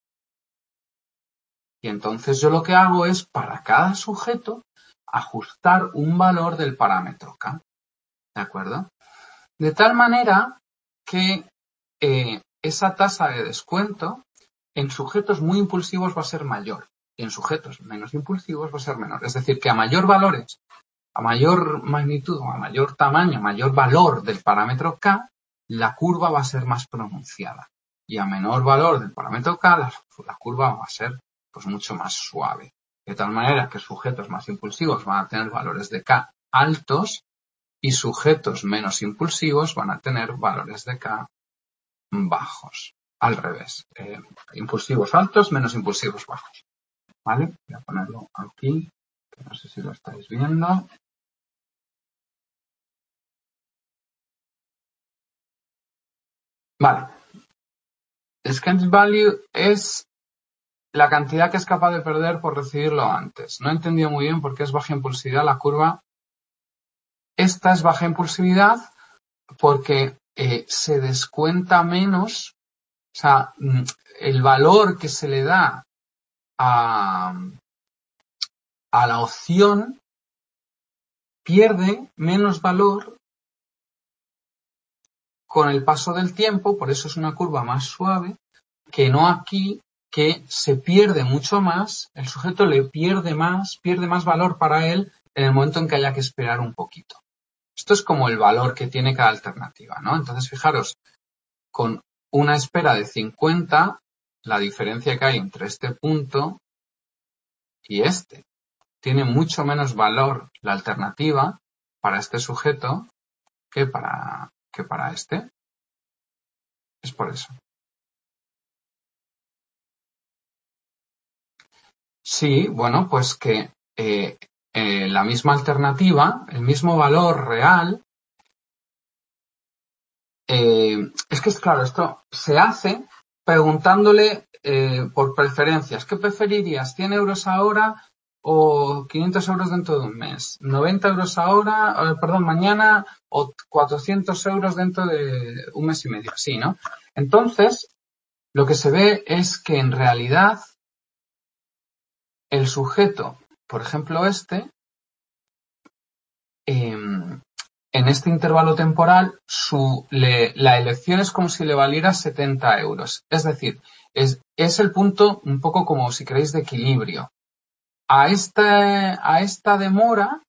Y entonces yo lo que hago es, para cada sujeto, ajustar un valor del parámetro K. ¿De acuerdo? De tal manera que eh, esa tasa de descuento en sujetos muy impulsivos va a ser mayor y en sujetos menos impulsivos va a ser menor. Es decir, que a mayor valores, a mayor magnitud, a mayor tamaño, a mayor valor del parámetro K, la curva va a ser más pronunciada. Y a menor valor del parámetro K, la, la curva va a ser pues mucho más suave. De tal manera que sujetos más impulsivos van a tener valores de K altos y sujetos menos impulsivos van a tener valores de K bajos. Al revés. Eh, impulsivos altos, menos impulsivos bajos. ¿Vale? Voy a ponerlo aquí, que no sé si lo estáis viendo. Vale. Scan's value es la cantidad que es capaz de perder por recibirlo antes. No he entendido muy bien por qué es baja impulsividad la curva. Esta es baja impulsividad porque eh, se descuenta menos, o sea, el valor que se le da a, a la opción pierde menos valor con el paso del tiempo, por eso es una curva más suave, que no aquí, que se pierde mucho más, el sujeto le pierde más, pierde más valor para él en el momento en que haya que esperar un poquito. Esto es como el valor que tiene cada alternativa, ¿no? Entonces, fijaros, con una espera de cincuenta, la diferencia que hay entre este punto y este, tiene mucho menos valor la alternativa para este sujeto que para, que para este. Es por eso. Sí, bueno, pues que eh, eh, la misma alternativa, el mismo valor real, eh, es que es claro, esto se hace preguntándole eh, por preferencias. ¿Qué preferirías? ¿cien euros ahora o quinientos euros dentro de un mes? ¿noventa euros ahora, eh, perdón, mañana o cuatrocientos euros dentro de un mes y medio? Así, ¿no? Entonces, lo que se ve es que en realidad el sujeto, por ejemplo este, eh, en este intervalo temporal su, le, la elección es como si le valiera setenta euros. Es decir, es, es el punto un poco como si queréis de equilibrio. A, este, a esta demora,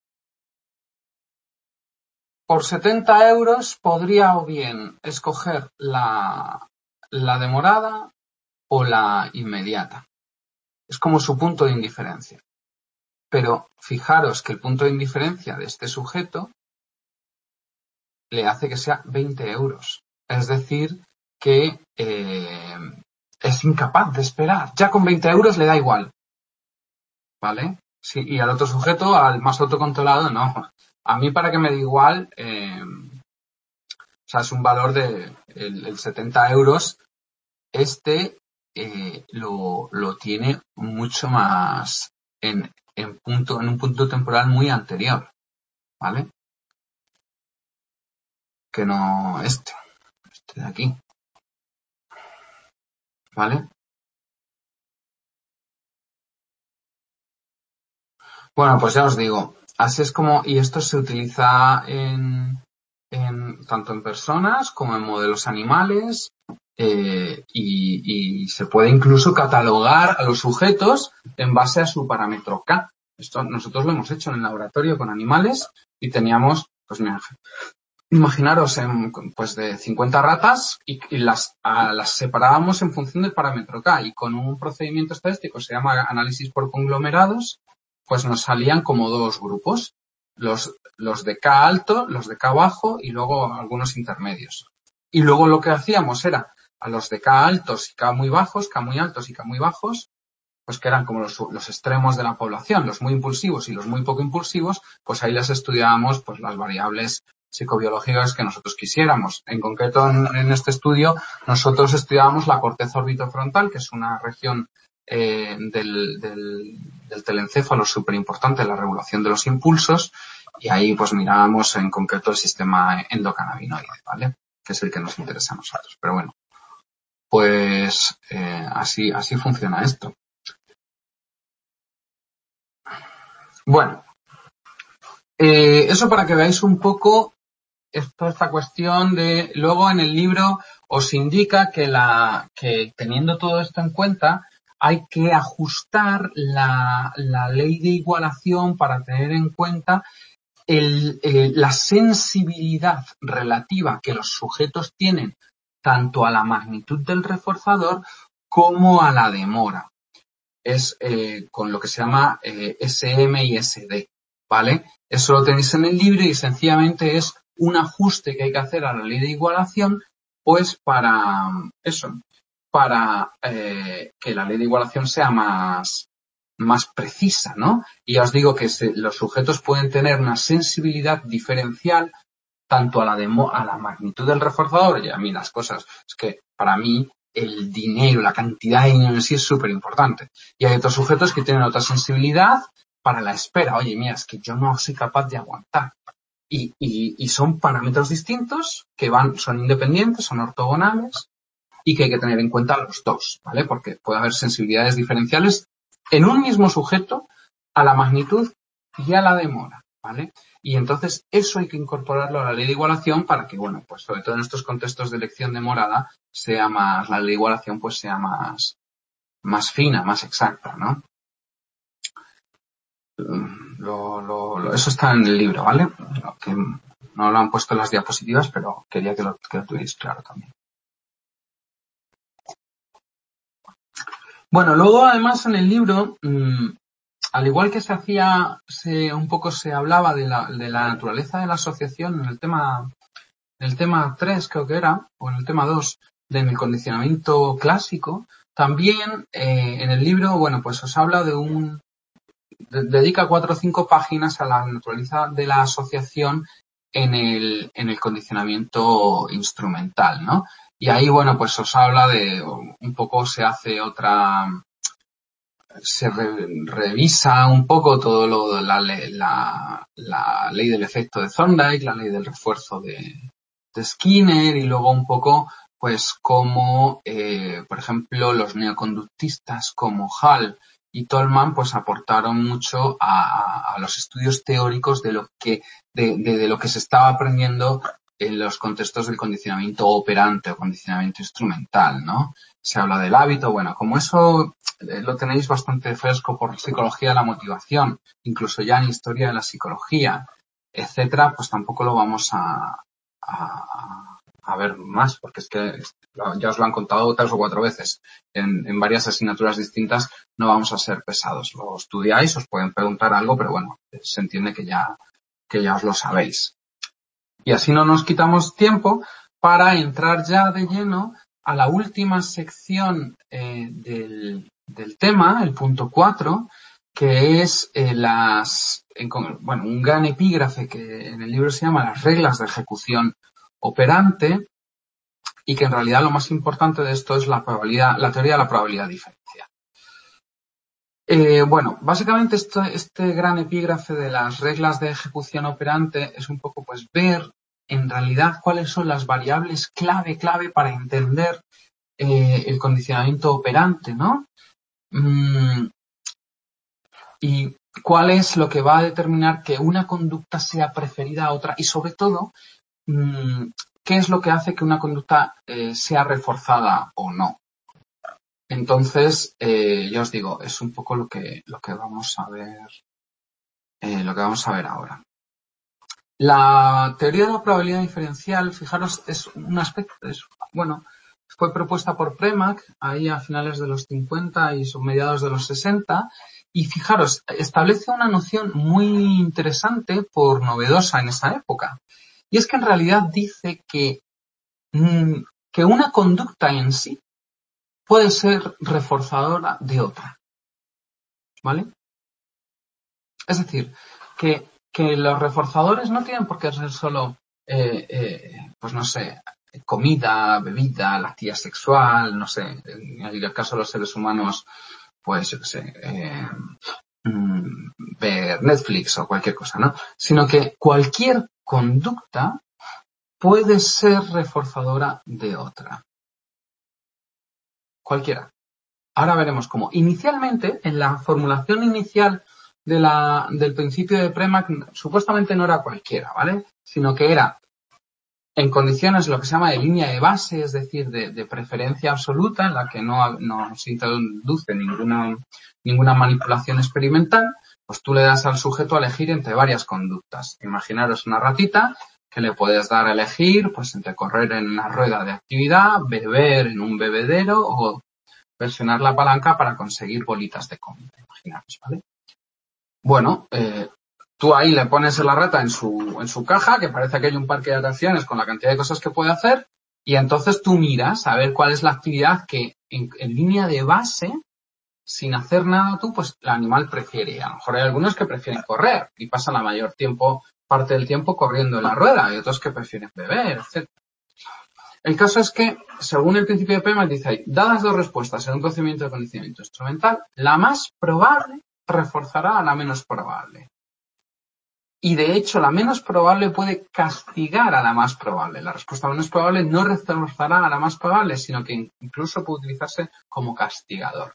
por setenta euros podría o bien escoger la, la demorada o la inmediata. Es como su punto de indiferencia. Pero fijaros que el punto de indiferencia de este sujeto le hace que sea veinte euros. Es decir, que eh, es incapaz de esperar. Ya con veinte euros le da igual. ¿Vale? Sí, y al otro sujeto, al más autocontrolado, no. A mí para que me dé igual, eh, o sea, es un valor de el, el setenta euros. Este eh, lo, lo tiene mucho más en, en, punto, en un punto temporal muy anterior. ¿Vale? Que no este. este de aquí. ¿Vale? Bueno, pues ya os digo, así es como, y esto se utiliza en, en tanto en personas como en modelos animales, eh, y, y se puede incluso catalogar a los sujetos en base a su parámetro K. Esto nosotros lo hemos hecho en el laboratorio con animales y teníamos, pues mira, imaginaros, en, pues de cincuenta ratas y, y las, a, las separábamos en función del parámetro K, y con un procedimiento estadístico, se llama análisis por conglomerados, pues nos salían como dos grupos, los, los de K alto, los de K bajo y luego algunos intermedios. Y luego lo que hacíamos era a los de K altos y K muy bajos, K muy altos y K muy bajos, pues que eran como los, los extremos de la población, los muy impulsivos y los muy poco impulsivos, pues ahí les estudiábamos pues las variables psicobiológicas que nosotros quisiéramos. En concreto, en, en este estudio, nosotros estudiábamos la corteza orbitofrontal, que es una región eh, del, del, del telencéfalo súper importante en la regulación de los impulsos, y ahí pues mirábamos en concreto el sistema endocannabinoide, ¿vale? Que es el que nos interesa a nosotros. Pero bueno, pues eh, así, así funciona esto. Bueno, eh, eso para que veáis un poco esto, esta cuestión de, luego en el libro os indica que la, que teniendo todo esto en cuenta, hay que ajustar la, la ley de igualación para tener en cuenta el, el, la sensibilidad relativa que los sujetos tienen tanto a la magnitud del reforzador como a la demora. Es eh, con lo que se llama eh, S M y S D, ¿vale? Eso lo tenéis en el libro y sencillamente es un ajuste que hay que hacer a la ley de igualación, pues para eso, para eh, que la ley de igualación sea más, más precisa, ¿no? Y ya os digo que se, los sujetos pueden tener una sensibilidad diferencial tanto a la, demo, a la magnitud del reforzador, y a mí las cosas, es que para mí el dinero, la cantidad de dinero en sí es súper importante. Y hay otros sujetos que tienen otra sensibilidad para la espera. Oye, mira, es que yo no soy capaz de aguantar. Y, y, y son parámetros distintos que van, son independientes, son ortogonales y que hay que tener en cuenta los dos, ¿vale? Porque puede haber sensibilidades diferenciales en un mismo sujeto a la magnitud y a la demora, ¿vale? Y entonces eso hay que incorporarlo a la ley de igualación para que, bueno, pues sobre todo en estos contextos de elección de morada, sea más, la ley de igualación pues sea más, más fina, más exacta, ¿no? Lo, lo, lo, eso está en el libro, ¿vale? Lo que no lo han puesto en las diapositivas, pero quería que lo, que lo tuvierais claro también. Bueno, luego además en el libro, mmm, al igual que se hacía, se, un poco se hablaba de la, de la naturaleza de la asociación en el tema, en el tema tres creo que era, o en el tema dos, del condicionamiento clásico, también eh, en el libro, bueno, pues os habla de un, de, dedica cuatro o cinco páginas a la naturaleza de la asociación en el, en el condicionamiento instrumental, ¿no? Y ahí, bueno, pues os habla de, un poco se hace otra, se re, revisa un poco todo lo de la, la, la ley del efecto de Thorndike, la ley del refuerzo de, de Skinner, y luego un poco, pues, cómo, eh, por ejemplo, los neoconductistas como Hall y Tolman, pues, aportaron mucho a, a los estudios teóricos de lo que, de, de, de lo que se estaba aprendiendo en los contextos del condicionamiento operante o condicionamiento instrumental, ¿no? Se habla del hábito, bueno, como eso eh, lo tenéis bastante fresco por psicología de la motivación, incluso ya en historia de la psicología, etcétera, pues tampoco lo vamos a, a, a ver más, porque es que ya os lo han contado tres o cuatro veces en, en varias asignaturas distintas, no vamos a ser pesados. Lo estudiáis, os pueden preguntar algo, pero bueno, se entiende que ya, que ya os lo sabéis. Y así no nos quitamos tiempo para entrar ya de lleno a la última sección eh, del, del tema, el punto cuatro, que es eh, las, en, bueno, un gran epígrafe que en el libro se llama Las reglas de ejecución operante, y que en realidad lo más importante de esto es la probabilidad, la teoría de la probabilidad diferencial. Eh, bueno, básicamente esto, este gran epígrafe de las reglas de ejecución operante es un poco pues ver en realidad cuáles son las variables clave, clave para entender eh, el condicionamiento operante, ¿no? Mm, y cuál es lo que va a determinar que una conducta sea preferida a otra y, sobre todo, mm, qué es lo que hace que una conducta eh, sea reforzada o no. Entonces, eh, ya os digo, es un poco lo que, lo que vamos a ver, eh, lo que vamos a ver ahora. La teoría de la probabilidad diferencial, fijaros, es un aspecto, es, bueno, fue propuesta por Premack ahí a finales de los cincuenta y mediados de los sesenta, y fijaros, establece una noción muy interesante por novedosa en esa época. Y es que en realidad dice que, mmm, que una conducta en sí puede ser reforzadora de otra. ¿Vale? Es decir, que, que los reforzadores no tienen por qué ser solo, eh, eh, pues no sé, comida, bebida, la actividad sexual, no sé, en el caso de los seres humanos, pues yo qué sé, eh, mmm, ver Netflix o cualquier cosa, ¿no? Sino que cualquier conducta puede ser reforzadora de otra. Cualquiera. Ahora veremos cómo. Inicialmente, en la formulación inicial de la, del principio de Premack, supuestamente no era cualquiera, ¿vale? Sino que era en condiciones lo que se llama de línea de base, es decir, de, de preferencia absoluta, en la que no, no se introduce ninguna, ninguna manipulación experimental, pues tú le das al sujeto a elegir entre varias conductas. Imaginaros una ratita que le puedes dar a elegir, pues entre correr en una rueda de actividad, beber en un bebedero o presionar la palanca para conseguir bolitas de comida, imaginaros, ¿vale? Bueno, eh, tú ahí le pones a la rata en su, en su caja, que parece que hay un parque de atracciones con la cantidad de cosas que puede hacer, y entonces tú miras a ver cuál es la actividad que en, en línea de base, sin hacer nada tú, pues el animal prefiere. A lo mejor hay algunos que prefieren correr y pasan la mayor tiempo, parte del tiempo corriendo en la rueda, y otros que prefieren beber, etcétera. El caso es que, según el principio de Premack, dice ahí, dadas dos respuestas en un procedimiento de condicionamiento instrumental, la más probable reforzará a la menos probable. Y, de hecho, la menos probable puede castigar a la más probable. La respuesta menos probable no reforzará a la más probable, sino que incluso puede utilizarse como castigador.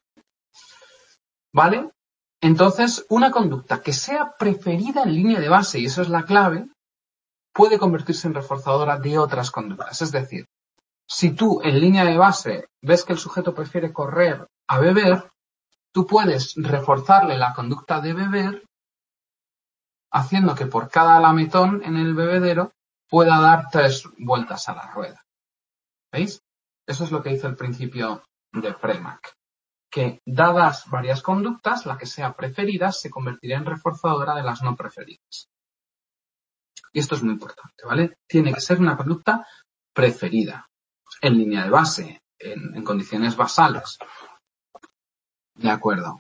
¿Vale? Entonces, una conducta que sea preferida en línea de base, y eso es la clave, puede convertirse en reforzadora de otras conductas. Es decir, si tú en línea de base ves que el sujeto prefiere correr a beber, tú puedes reforzarle la conducta de beber haciendo que por cada lametón en el bebedero pueda dar tres vueltas a la rueda. ¿Veis? Eso es lo que dice el principio de Premack. Que dadas varias conductas, la que sea preferida se convertirá en reforzadora de las no preferidas. Y esto es muy importante, ¿vale? Tiene que ser una conducta preferida. En línea de base, en, en condiciones basales. De acuerdo.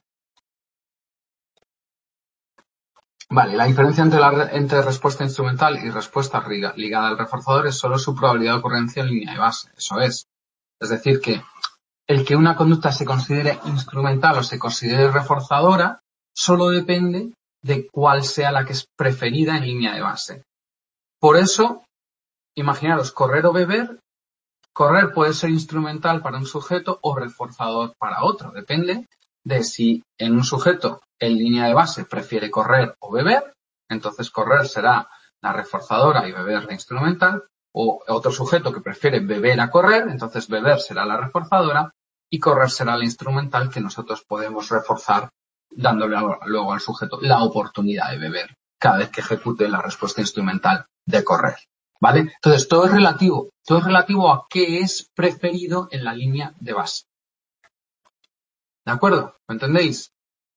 Vale, la diferencia entre, la, entre respuesta instrumental y respuesta ligada al reforzador es solo su probabilidad de ocurrencia en línea de base. Eso es. Es decir, que el que una conducta se considere instrumental o se considere reforzadora solo depende de cuál sea la que es preferida en línea de base. Por eso, imaginaros, correr o beber. Correr puede ser instrumental para un sujeto o reforzador para otro. Depende de si en un sujeto en línea de base prefiere correr o beber, entonces correr será la reforzadora y beber la instrumental, o otro sujeto que prefiere beber a correr, entonces beber será la reforzadora y correr será la instrumental que nosotros podemos reforzar dándole luego al sujeto la oportunidad de beber cada vez que ejecute la respuesta instrumental de correr. ¿Vale? Entonces, todo es relativo. Todo es relativo a qué es preferido en la línea de base. ¿De acuerdo? ¿Lo entendéis?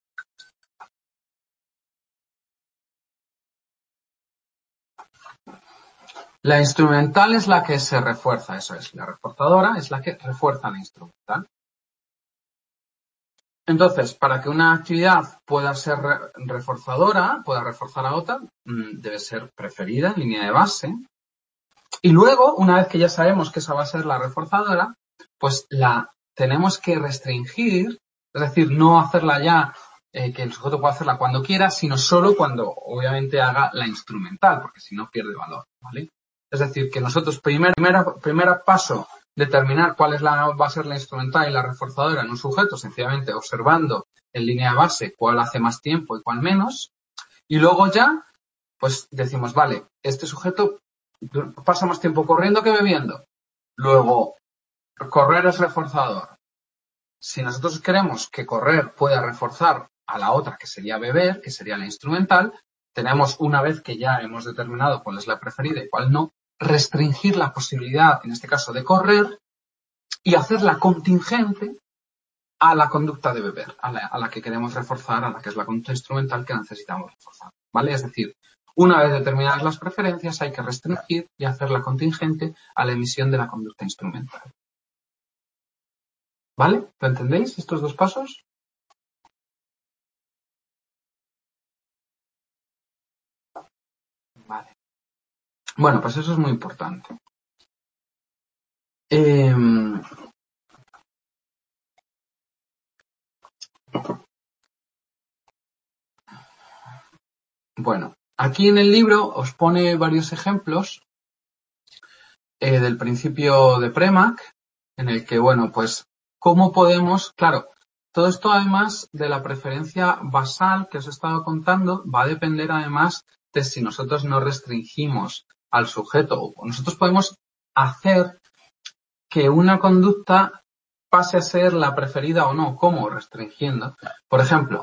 La instrumental es la que se refuerza, eso es. La reforzadora es la que refuerza la instrumental. Entonces, para que una actividad pueda ser re- reforzadora, pueda reforzar a otra, debe ser preferida en línea de base. Y luego, una vez que ya sabemos que esa va a ser la reforzadora, pues la tenemos que restringir, es decir, no hacerla ya, eh, que el sujeto pueda hacerla cuando quiera, sino solo cuando obviamente haga la instrumental, porque si no pierde valor, ¿vale? Es decir, que nosotros, primer, primera, primer paso, determinar cuál es la, va a ser la instrumental y la reforzadora en un sujeto, sencillamente observando en línea base cuál hace más tiempo y cuál menos. Y luego ya, pues decimos, vale, este sujeto pasa más tiempo corriendo que bebiendo. Luego, correr es reforzador. Si nosotros queremos que correr pueda reforzar a la otra, que sería beber, que sería la instrumental, tenemos, una vez que ya hemos determinado cuál es la preferida y cuál no, restringir la posibilidad, en este caso, de correr y hacerla contingente a la conducta de beber, a la, a la que queremos reforzar, a la que es la conducta instrumental que necesitamos reforzar, ¿vale? Es decir, una vez determinadas las preferencias, hay que restringir y hacerla contingente a la emisión de la conducta instrumental. ¿Vale? ¿Lo entendéis, estos dos pasos? Vale. Bueno, pues eso es muy importante. Eh, bueno, aquí en el libro os pone varios ejemplos eh, del principio de Premack, en el que, bueno, pues, ¿cómo podemos? Claro, todo esto además de la preferencia basal que os he estado contando va a depender además de si nosotros no restringimos al sujeto o nosotros podemos hacer que una conducta pase a ser la preferida o no. ¿Cómo? Restringiendo. Por ejemplo,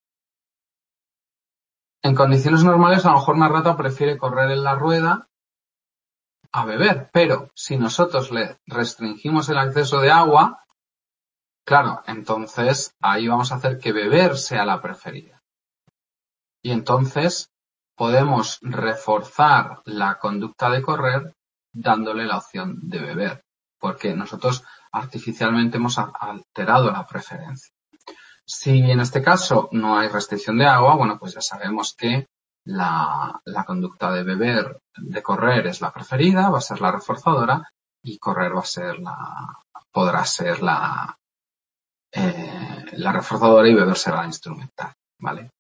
en condiciones normales a lo mejor una rata prefiere correr en la rueda a beber, pero si nosotros le restringimos el acceso de agua, claro, entonces ahí vamos a hacer que beber sea la preferida. Y entonces podemos reforzar la conducta de correr dándole la opción de beber, porque nosotros artificialmente hemos alterado la preferencia. Si en este caso no hay restricción de agua, bueno, pues ya sabemos que la, la conducta de beber, de correr es la preferida, va a ser la reforzadora y correr va a ser la, podrá ser la, eh, la reforzadora y beber será la instrumental, ¿vale?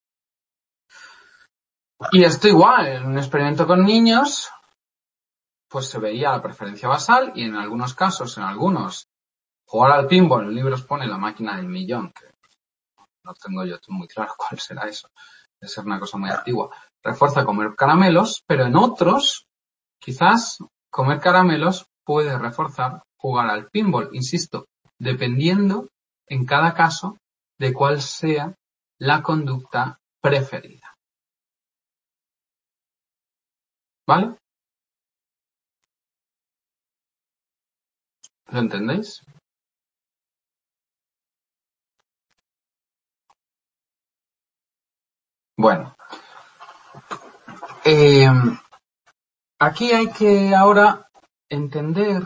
Y esto igual, en un experimento con niños, pues se veía la preferencia basal y en algunos casos, en algunos, jugar al pinball, en el libro os pone la máquina del millón, que no tengo yo muy claro cuál será eso, debe ser una cosa muy antigua, refuerza comer caramelos, pero en otros, quizás comer caramelos puede reforzar jugar al pinball, insisto, dependiendo en cada caso de cuál sea la conducta preferida. ¿Vale? ¿Lo entendéis? Bueno. Eh, aquí hay que ahora entender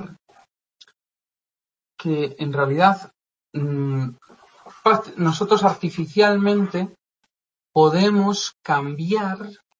que en realidad mmm, nosotros artificialmente podemos cambiar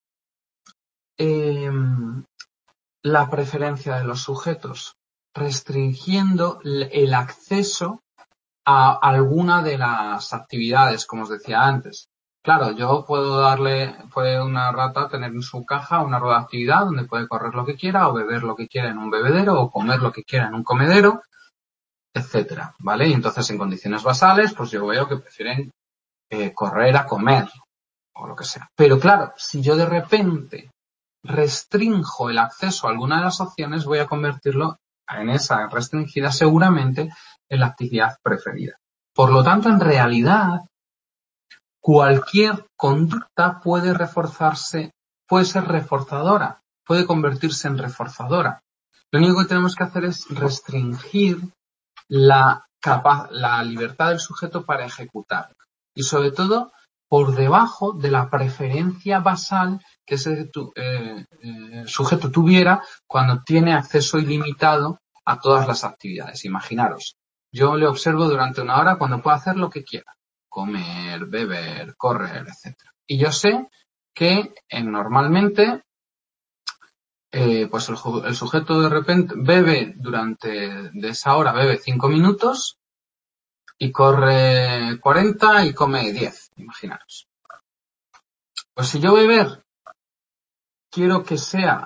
eh, la preferencia de los sujetos, restringiendo el acceso a alguna de las actividades, como os decía antes. Claro, yo puedo darle, puede una rata tener en su caja una rueda de actividad donde puede correr lo que quiera o beber lo que quiera en un bebedero o comer lo que quiera en un comedero, etcétera, ¿vale? Y entonces en condiciones basales, pues yo veo que prefieren eh, correr a comer o lo que sea. Pero claro, si yo de repente restrinjo el acceso a alguna de las opciones, voy a convertirlo en esa restringida seguramente en la actividad preferida. Por lo tanto, en realidad, cualquier conducta puede reforzarse, puede ser reforzadora, puede convertirse en reforzadora. Lo único que tenemos que hacer es restringir la, capa- la libertad del sujeto para ejecutar. Y sobre todo, por debajo de la preferencia basal que ese tu, eh, eh, sujeto tuviera cuando tiene acceso ilimitado a todas las actividades. Imaginaros, yo le observo durante una hora cuando puede hacer lo que quiera. Comer, beber, correr, etcétera. Y yo sé que eh, normalmente eh, pues el, el sujeto de repente bebe durante de esa hora, bebe cinco minutos y corre cuarenta y come diez, imaginaros. Pues si yo beber quiero que sea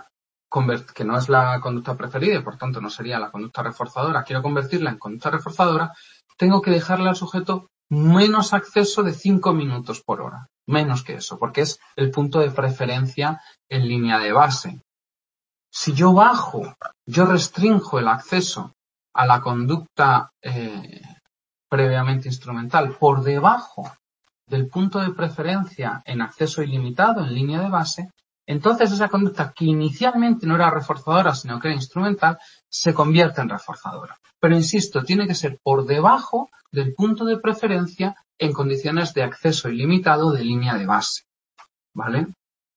que no es la conducta preferida y por tanto no sería la conducta reforzadora, quiero convertirla en conducta reforzadora, tengo que dejarle al sujeto menos acceso de cinco minutos por hora, menos que eso, porque es el punto de preferencia en línea de base. Si yo bajo, yo restrinjo el acceso a la conducta eh, previamente instrumental por debajo del punto de preferencia en acceso ilimitado en línea de base, entonces esa conducta que inicialmente no era reforzadora sino que era instrumental se convierte en reforzadora. Pero insisto, tiene que ser por debajo del punto de preferencia en condiciones de acceso ilimitado de línea de base. ¿Vale?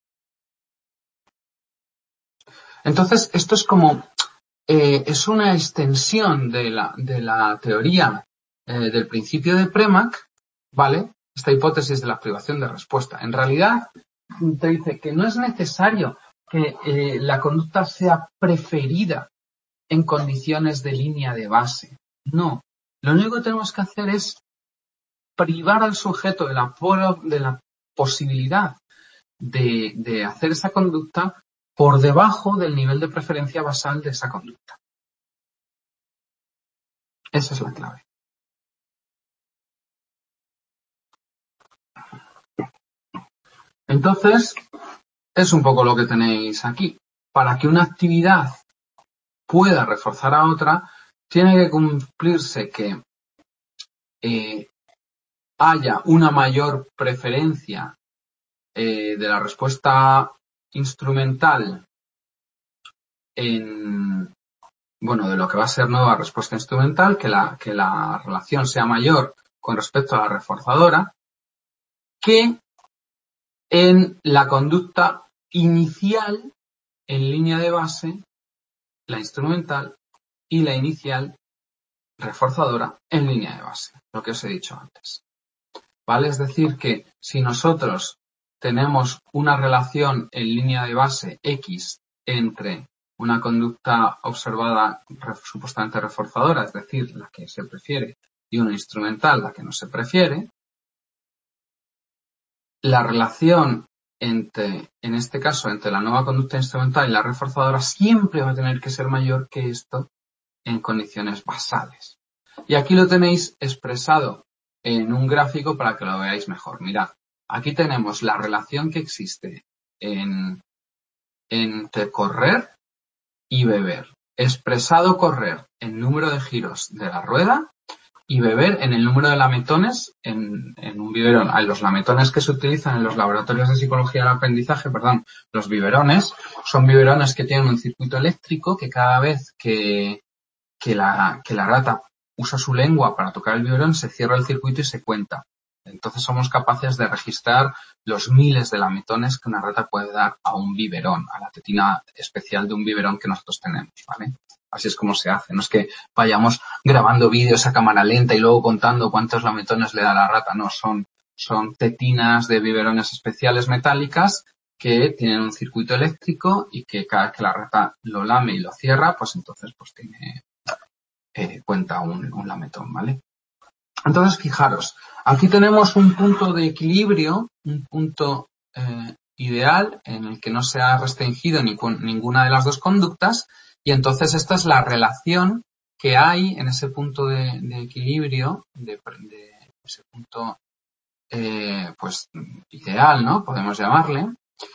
Entonces, esto es como, eh, es una extensión de la, de la teoría eh, del principio de Premack, ¿vale? Esta hipótesis de la privación de respuesta. En realidad, te dice que no es necesario que eh, la conducta sea preferida en condiciones de línea de base. No. Lo único que tenemos que hacer es privar al sujeto de la, de la posibilidad de, de hacer esa conducta por debajo del nivel de preferencia basal de esa conducta. Esa es la clave. Entonces, es un poco lo que tenéis aquí. Para que una actividad pueda reforzar a otra, tiene que cumplirse que eh, haya una mayor preferencia eh, de la respuesta instrumental en, bueno, de lo que va a ser nueva respuesta instrumental, que la, que la relación sea mayor con respecto a la reforzadora, que en la conducta inicial en línea de base, la instrumental, y la inicial reforzadora en línea de base, lo que os he dicho antes. ¿Vale? Es decir, que si nosotros tenemos una relación en línea de base X entre una conducta observada supuestamente reforzadora, es decir, la que se prefiere, y una instrumental, la que no se prefiere, la relación entre, en este caso, entre la nueva conducta instrumental y la reforzadora siempre va a tener que ser mayor que esto en condiciones basales. Y aquí lo tenéis expresado en un gráfico para que lo veáis mejor. Mirad, aquí tenemos la relación que existe en, entre correr y beber. Expresado correr en número de giros de la rueda y beber en el número de lametones en, en un biberón. Hay los lametones que se utilizan en los laboratorios de psicología del aprendizaje, perdón, los biberones, son biberones que tienen un circuito eléctrico que cada vez que, que, la, que la rata usa su lengua para tocar el biberón, se cierra el circuito y se cuenta. Entonces somos capaces de registrar los miles de lametones que una rata puede dar a un biberón, a la tetina especial de un biberón que nosotros tenemos, ¿vale? Así es como se hace. No es que vayamos grabando vídeos a cámara lenta y luego contando cuántos lametones le da la rata. No, son, son tetinas de biberones especiales metálicas que tienen un circuito eléctrico y que cada vez que la rata lo lame y lo cierra, pues entonces pues tiene eh, cuenta un, un lametón, ¿vale? Entonces, fijaros, aquí tenemos un punto de equilibrio, un punto eh, ideal en el que no se ha restringido ni con ninguna de las dos conductas y entonces esta es la relación que hay en ese punto de, de equilibrio, de, de ese punto eh, pues ideal, ¿no? Podemos llamarle,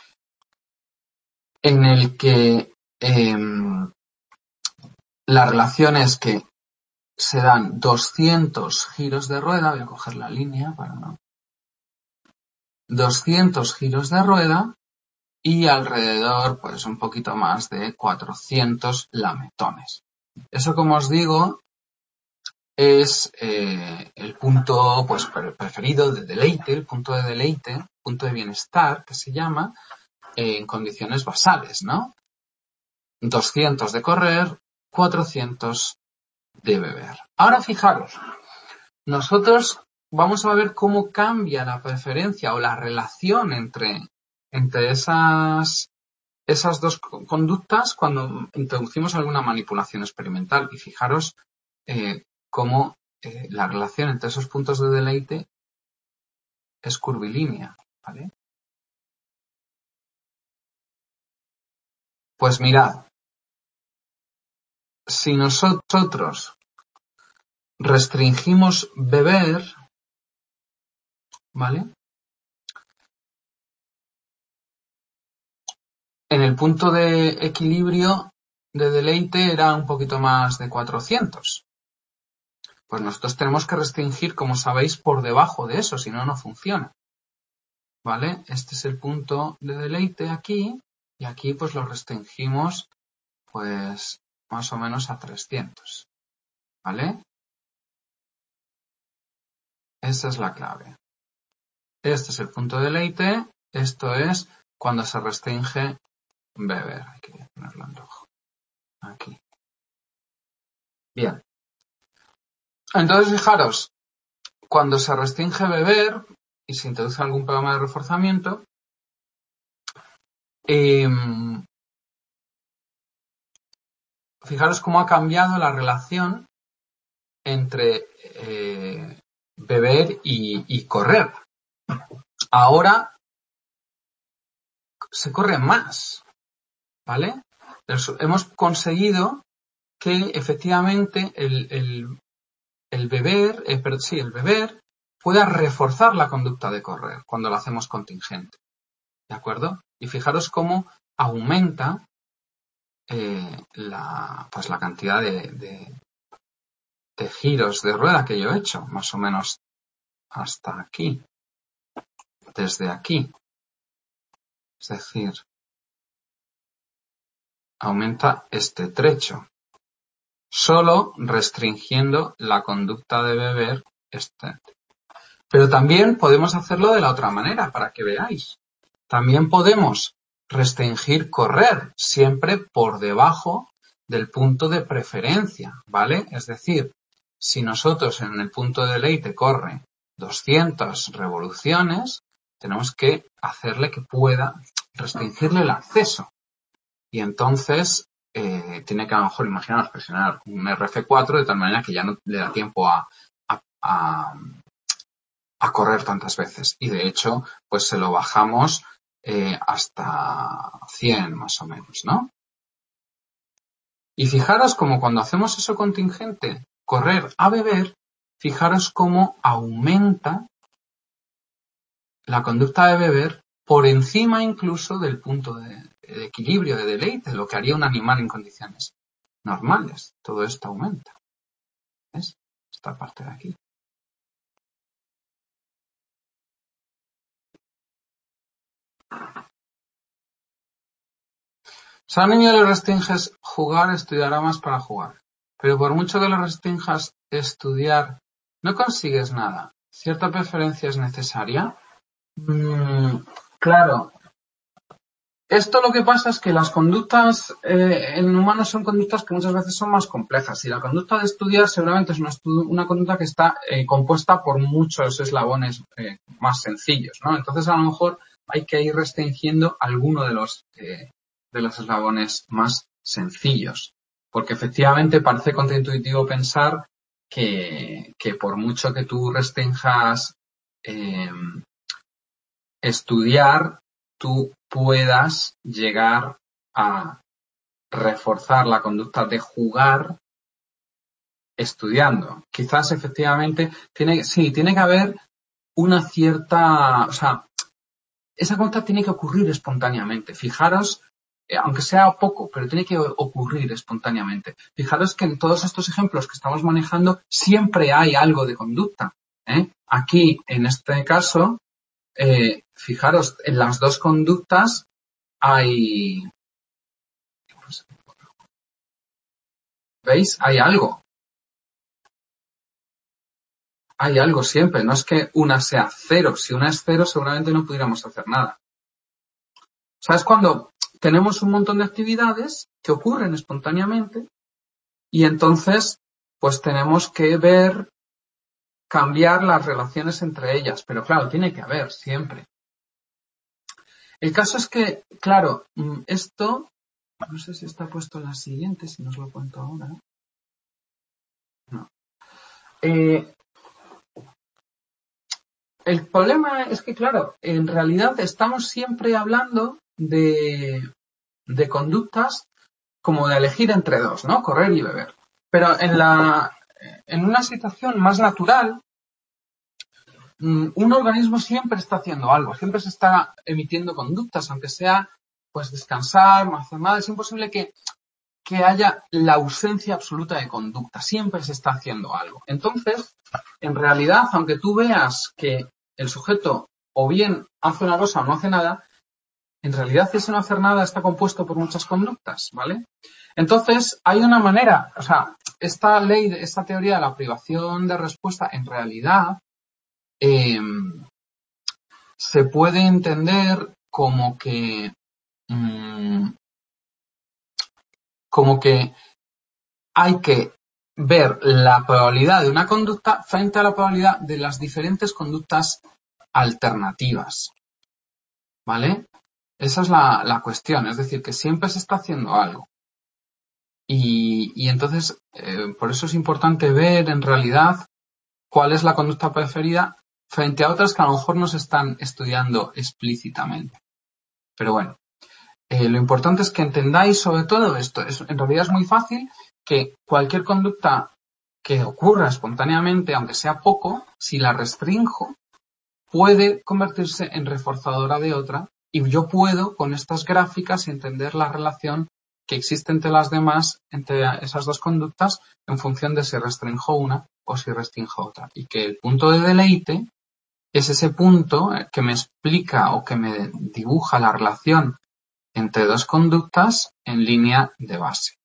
en el que eh, la relación es que se dan doscientos giros de rueda, voy a coger la línea para no. doscientos giros de rueda y alrededor, pues un poquito más de cuatrocientos lametones. Eso, como os digo, es eh, el punto pues preferido de deleite, el punto de deleite, punto de bienestar, que se llama, eh, en condiciones basales, ¿no? doscientos de correr, cuatrocientos de beber. Ahora fijaros, nosotros vamos a ver cómo cambia la preferencia o la relación entre, entre esas, esas dos conductas cuando introducimos alguna manipulación experimental. Y fijaros eh, cómo eh, la relación entre esos puntos de deleite es curvilínea, ¿vale? Pues mirad, si nosotros restringimos beber, ¿vale? En el punto de equilibrio de deleite era un poquito más de cuatrocientos. Pues nosotros tenemos que restringir, como sabéis, por debajo de eso, si no, no funciona. ¿Vale? Este es el punto de deleite aquí, y aquí pues lo restringimos pues más o menos a trescientos. ¿Vale? Esa es la clave. Este es el punto de deleite, esto es cuando se restringe beber. Hay que ponerlo en rojo. Aquí. Bien. Entonces, fijaros, cuando se restringe beber y se introduce algún programa de reforzamiento, eh, fijaros cómo ha cambiado la relación entre eh, beber y, y correr. Ahora se corre más, ¿vale? Hemos conseguido que efectivamente el, el, el beber, eh, pero sí, el beber pueda reforzar la conducta de correr cuando lo hacemos contingente, ¿de acuerdo? Y fijaros cómo aumenta eh, la, pues la cantidad de, de, de giros de rueda que yo he hecho, más o menos hasta aquí, desde aquí. Es decir, aumenta este trecho, solo restringiendo la conducta de beber este. Pero también podemos hacerlo de la otra manera, para que veáis. También podemos restringir correr, siempre por debajo del punto de preferencia, ¿vale? Es decir, si nosotros en el punto de deleite corre doscientas revoluciones, tenemos que hacerle que pueda restringirle el acceso. Y entonces eh, tiene que a lo mejor, imaginaos, presionar un R F cuatro de tal manera que ya no le da tiempo a, a, a, a correr tantas veces. Y de hecho, pues se lo bajamos eh, hasta cien más o menos, ¿no? Y fijaros como cuando hacemos eso contingente, correr a beber, fijaros cómo aumenta la conducta de beber por encima incluso del punto de, de equilibrio, de deleite, lo que haría un animal en condiciones normales. Todo esto aumenta. ¿Ves? Esta parte de aquí. Si a un niño le restringes jugar, estudiará más para jugar. Pero por mucho que le restringas estudiar, no consigues nada. ¿Cierta preferencia es necesaria? Mm, claro. Esto lo que pasa es que las conductas eh, en humanos son conductas que muchas veces son más complejas. Y la conducta de estudiar seguramente es una, una conducta que está eh, compuesta por muchos eslabones eh, más sencillos, ¿no? Entonces a lo mejor hay que ir restringiendo alguno de los eh, de los eslabones más sencillos. Porque efectivamente parece contraintuitivo pensar que, que por mucho que tú restringas eh, estudiar, tú puedas llegar a reforzar la conducta de jugar estudiando. Quizás efectivamente tiene, sí, tiene que haber una cierta, o sea, esa conducta tiene que ocurrir espontáneamente. Fijaros, eh, aunque sea poco, pero tiene que ocurrir espontáneamente. Fijaros que en todos estos ejemplos que estamos manejando siempre hay algo de conducta, ¿eh? Aquí, en este caso, eh, fijaros, en las dos conductas hay, ¿veis? Hay algo. Hay algo siempre. No es que una sea cero. Si una es cero, seguramente no pudiéramos hacer nada. ¿Sabes? Cuando tenemos un montón de actividades que ocurren espontáneamente y entonces, pues tenemos que ver, cambiar las relaciones entre ellas. Pero claro, tiene que haber siempre. El caso es que, claro, esto, no sé si está puesto en la siguiente, si no os lo cuento ahora. No. Eh, el problema es que, claro, en realidad estamos siempre hablando de, de conductas como de elegir entre dos, ¿no? Correr y beber. Pero en la, en una situación más natural, un organismo siempre está haciendo algo, siempre se está emitiendo conductas, aunque sea pues descansar, no hacer nada. Es imposible que, que haya la ausencia absoluta de conducta, siempre se está haciendo algo. Entonces, en realidad, aunque tú veas que el sujeto o bien hace una cosa o no hace nada, en realidad ese no hacer nada está compuesto por muchas conductas, ¿vale? Entonces, hay una manera, o sea, esta ley, esta teoría de la privación de respuesta, en realidad, eh, se puede entender como que, mmm, como que hay que ver la probabilidad de una conducta frente a la probabilidad de las diferentes conductas alternativas, ¿vale? Esa es la, la cuestión, es decir, que siempre se está haciendo algo. Y, y entonces, eh, por eso es importante ver en realidad cuál es la conducta preferida frente a otras que a lo mejor no se están estudiando explícitamente. Pero bueno, eh, lo importante es que entendáis sobre todo esto. Es, en realidad es muy fácil que cualquier conducta que ocurra espontáneamente, aunque sea poco, si la restrinjo, puede convertirse en reforzadora de otra, y yo puedo, con estas gráficas, entender la relación que existe entre las demás, entre esas dos conductas, en función de si restrinjo una o si restrinjo otra. Y que el punto de deleite es ese punto que me explica o que me dibuja la relación entre dos conductas en línea de base.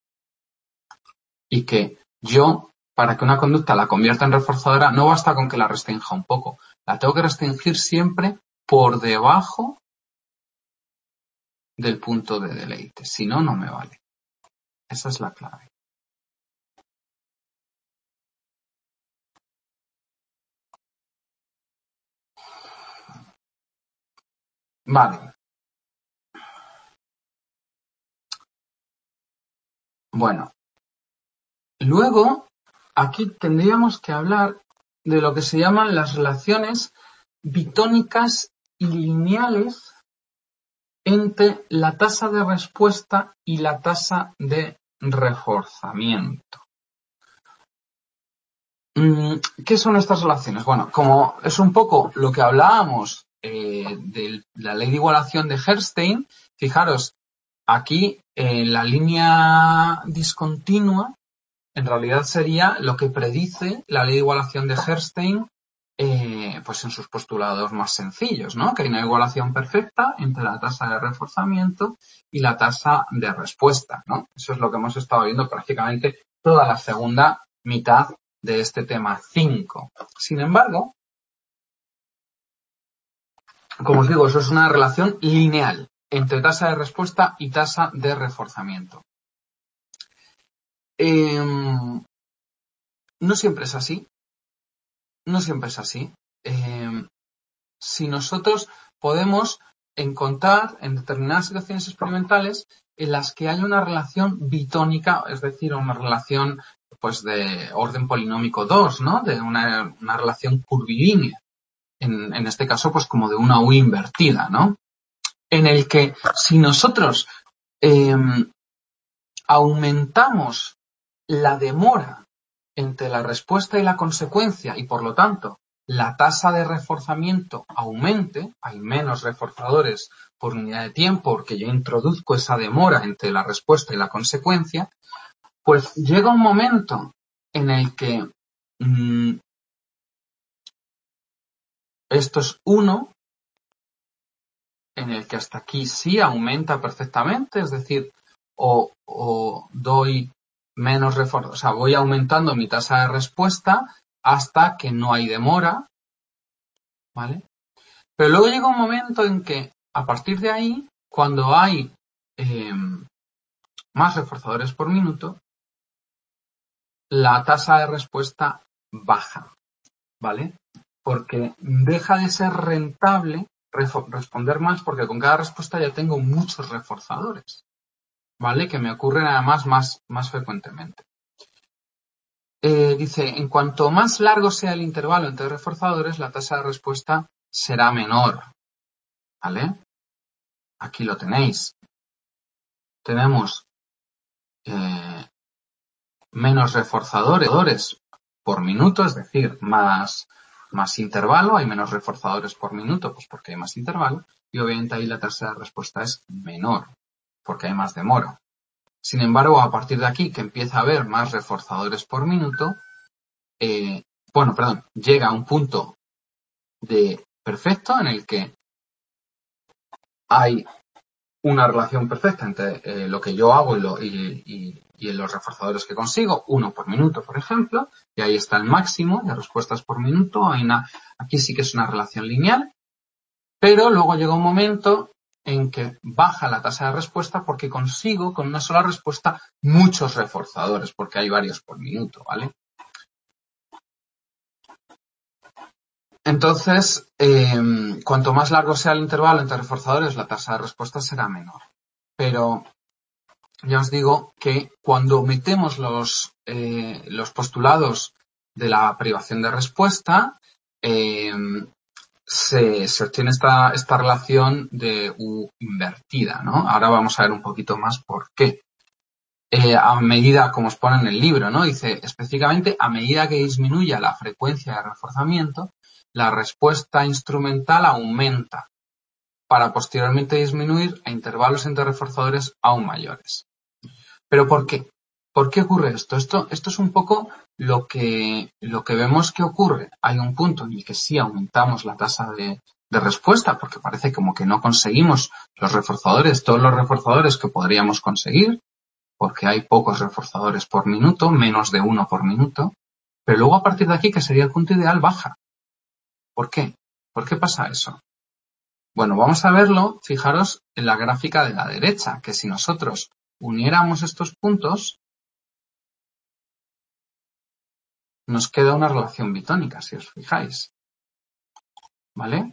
Y que yo, para que una conducta la convierta en reforzadora, no basta con que la restrinja un poco. La tengo que restringir siempre por debajo del punto de deleite. Si no, no me vale. Esa es la clave. Vale. Bueno. Luego, aquí tendríamos que hablar de lo que se llaman las relaciones bitónicas y lineales entre la tasa de respuesta y la tasa de reforzamiento. ¿Qué son estas relaciones? Bueno, como es un poco lo que hablábamos eh, de la ley de igualación de Hertzstein, fijaros, aquí en eh, la línea discontinua en realidad sería lo que predice la ley de igualación de Hertzstein eh, pues en sus postulados más sencillos, ¿no? Que hay una igualación perfecta entre la tasa de reforzamiento y la tasa de respuesta, ¿no? Eso es lo que hemos estado viendo prácticamente toda la segunda mitad de este tema cinco. Sin embargo, como os digo, eso es una relación lineal entre tasa de respuesta y tasa de reforzamiento. Eh, no siempre es así. No siempre es así. Eh, si nosotros podemos encontrar en determinadas situaciones experimentales en las que hay una relación bitónica, es decir, una relación pues de orden polinómico dos, ¿no? De una, una relación curvilínea. En, en este caso, pues como de una U invertida, ¿no? En el que si nosotros eh, aumentamos la demora entre la respuesta y la consecuencia y, por lo tanto, la tasa de reforzamiento aumente, hay menos reforzadores por unidad de tiempo porque yo introduzco esa demora entre la respuesta y la consecuencia, pues llega un momento en el que mmm, esto es uno, en el que hasta aquí sí aumenta perfectamente, es decir, o, o doy menos refuerzo, o sea, voy aumentando mi tasa de respuesta hasta que no hay demora, ¿vale? Pero luego llega un momento en que, a partir de ahí, cuando hay eh, más reforzadores por minuto, la tasa de respuesta baja, ¿vale? Porque deja de ser rentable responder más porque con cada respuesta ya tengo muchos reforzadores, ¿vale? Que me ocurren además más, más frecuentemente. Eh, dice, en cuanto más largo sea el intervalo entre reforzadores, la tasa de respuesta será menor, ¿vale? Aquí lo tenéis. tenemos eh, menos reforzadores por minuto, es decir, más, más intervalo, hay menos reforzadores por minuto, pues porque hay más intervalo, y obviamente ahí la tasa de respuesta es menor, porque hay más demora. Sin embargo, a partir de aquí, que empieza a haber más reforzadores por minuto, eh, bueno, perdón, llega a un punto de perfecto en el que hay una relación perfecta entre eh, lo que yo hago y, lo, y, y, y los reforzadores que consigo, uno por minuto, por ejemplo, y ahí está el máximo de respuestas por minuto. Hay una, aquí sí que es una relación lineal, pero luego llega un momento en que baja la tasa de respuesta porque consigo con una sola respuesta muchos reforzadores, porque hay varios por minuto, ¿vale? Entonces, eh, cuanto más largo sea el intervalo entre reforzadores, la tasa de respuesta será menor. Pero ya os digo que cuando metemos los, eh, los postulados de la privación de respuesta, eh, se, se obtiene esta, esta relación de U invertida, ¿no? Ahora vamos a ver un poquito más por qué. Eh, a medida, como os pone en el libro, ¿no? Dice, específicamente, a medida que disminuya la frecuencia de reforzamiento, la respuesta instrumental aumenta para posteriormente disminuir a intervalos entre reforzadores aún mayores. ¿Pero por qué? ¿Por qué ocurre esto? Esto, esto es un poco lo que, lo que vemos que ocurre. Hay un punto en el que sí aumentamos la tasa de, de respuesta porque parece como que no conseguimos los reforzadores, todos los reforzadores que podríamos conseguir, porque hay pocos reforzadores por minuto, menos de uno por minuto, pero luego a partir de aquí, que sería el punto ideal, baja. ¿Por qué? ¿Por qué pasa eso? Bueno, vamos a verlo, fijaros en la gráfica de la derecha, que si nosotros uniéramos estos puntos, nos queda una relación bitónica, si os fijáis. ¿Vale?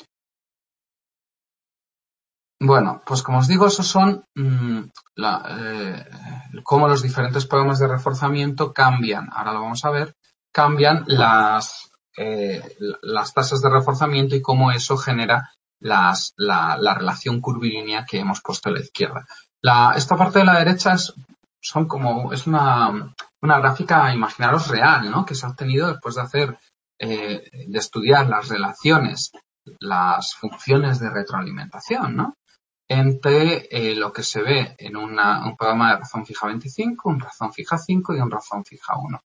Bueno, pues como os digo, esos son mmm, la, eh, cómo los diferentes programas de reforzamiento cambian, ahora lo vamos a ver, cambian las, eh, las tasas de reforzamiento y cómo eso genera las, la, la relación curvilínea que hemos puesto a la izquierda. La, esta parte de la derecha es, son como, es una, una gráfica, imaginaros, real, ¿no? Que se ha obtenido después de hacer, eh, de estudiar las relaciones, las funciones de retroalimentación, ¿no? Entre eh, lo que se ve en una, un programa de razón fija veinticinco, un razón fija cinco y un razón fija uno.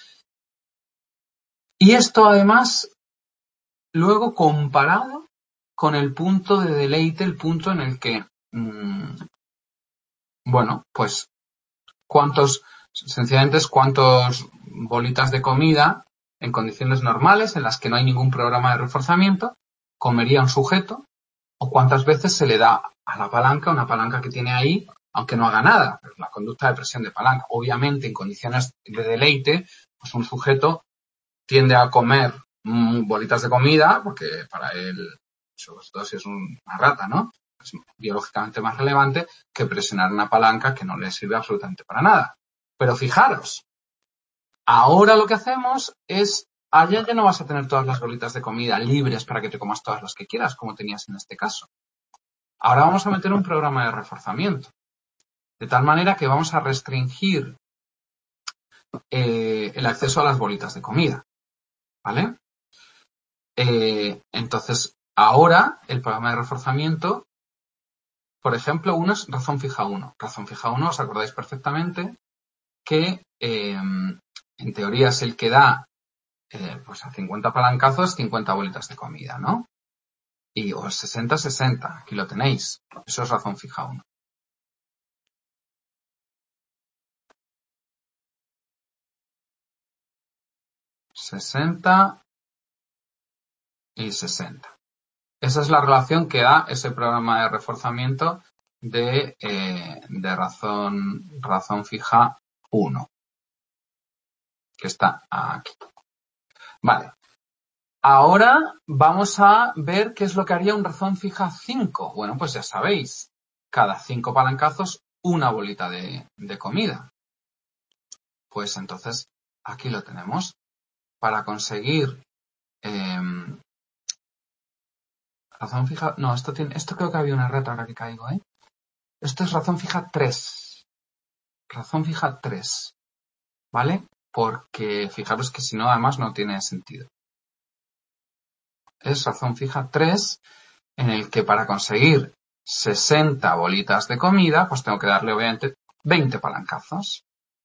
Y esto además luego comparado con el punto de deleite, el punto en el que, mmm, bueno, pues cuántos, sencillamente es cuántos bolitas de comida en condiciones normales en las que no hay ningún programa de reforzamiento comería un sujeto, o cuántas veces se le da a la palanca, una palanca que tiene ahí, aunque no haga nada, pero la conducta de presión de palanca. Obviamente, en condiciones de deleite, pues un sujeto tiende a comer mmm, bolitas de comida, porque para él, sobre todo si es una rata, ¿no? Es biológicamente más relevante que presionar una palanca que no le sirve absolutamente para nada. Pero fijaros, ahora lo que hacemos es, allá ya no vas a tener todas las bolitas de comida libres para que te comas todas las que quieras, como tenías en este caso. Ahora vamos a meter un programa de reforzamiento, de tal manera que vamos a restringir eh, el acceso a las bolitas de comida, ¿vale? Eh, entonces, ahora el programa de reforzamiento, por ejemplo, uno es razón fija uno. Razón fija uno, os acordáis perfectamente que eh, en teoría es el que da eh, pues a cincuenta palancazos, cincuenta bolitas de comida, ¿no? Y o sesenta sesenta, aquí lo tenéis. Eso es razón fija uno. sesenta y sesenta. Esa es la relación que da ese programa de reforzamiento de, eh, de razón, razón fija uno, que está aquí. Vale. Ahora vamos a ver qué es lo que haría un razón fija cinco. Bueno, pues ya sabéis, cada cinco palancazos, una bolita de, de comida. Pues entonces, aquí lo tenemos. Para conseguir eh, razón fija... No, esto tiene, esto creo que había una errata ahora que caigo, ¿eh? Esto es razón fija tres. Razón fija tres. ¿Vale? Porque fijaros que si no, además no tiene sentido. Es razón fija tres, en el que para conseguir sesenta bolitas de comida, pues tengo que darle obviamente veinte palancazos.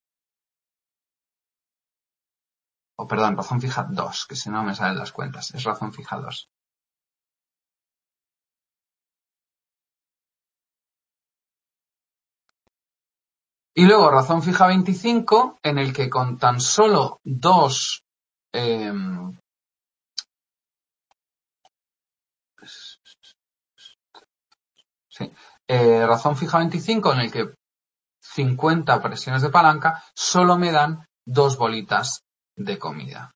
O perdón, razón fija dos, que si no me salen las cuentas. Es razón fija dos. Y luego razón fija veinticinco, en el que con tan solo dos... Eh, sí, eh, razón fija veinticinco, en el que cincuenta presiones de palanca solo me dan dos bolitas de comida.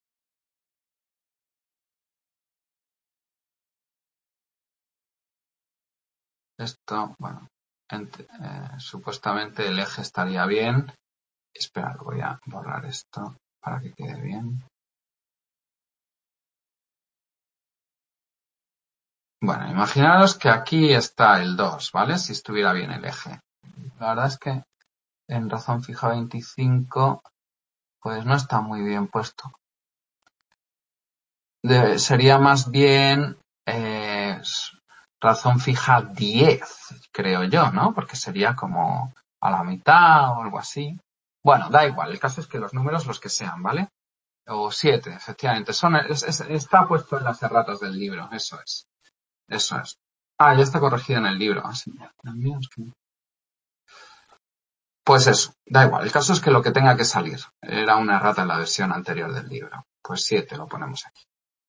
Esto, bueno, entre, eh, supuestamente el eje estaría bien. Espera, voy a borrar esto para que quede bien. Bueno, imaginaros que aquí está el dos, ¿vale? Si estuviera bien el eje. La verdad es que en razón fija veinticinco, pues no está muy bien puesto. De, sería más bien eh, razón fija diez, creo yo, ¿no? Porque sería como a la mitad o algo así. Bueno, da igual, el caso es que los números los que sean, ¿vale? O siete, efectivamente. Son, es, es, está puesto en las erratas del libro, eso es. Eso es. Ah, ya está corregido en el libro. Ah, sí, también es que... Pues eso, da igual. El caso es que lo que tenga que salir era una errata en la versión anterior del libro. Pues siete lo ponemos aquí.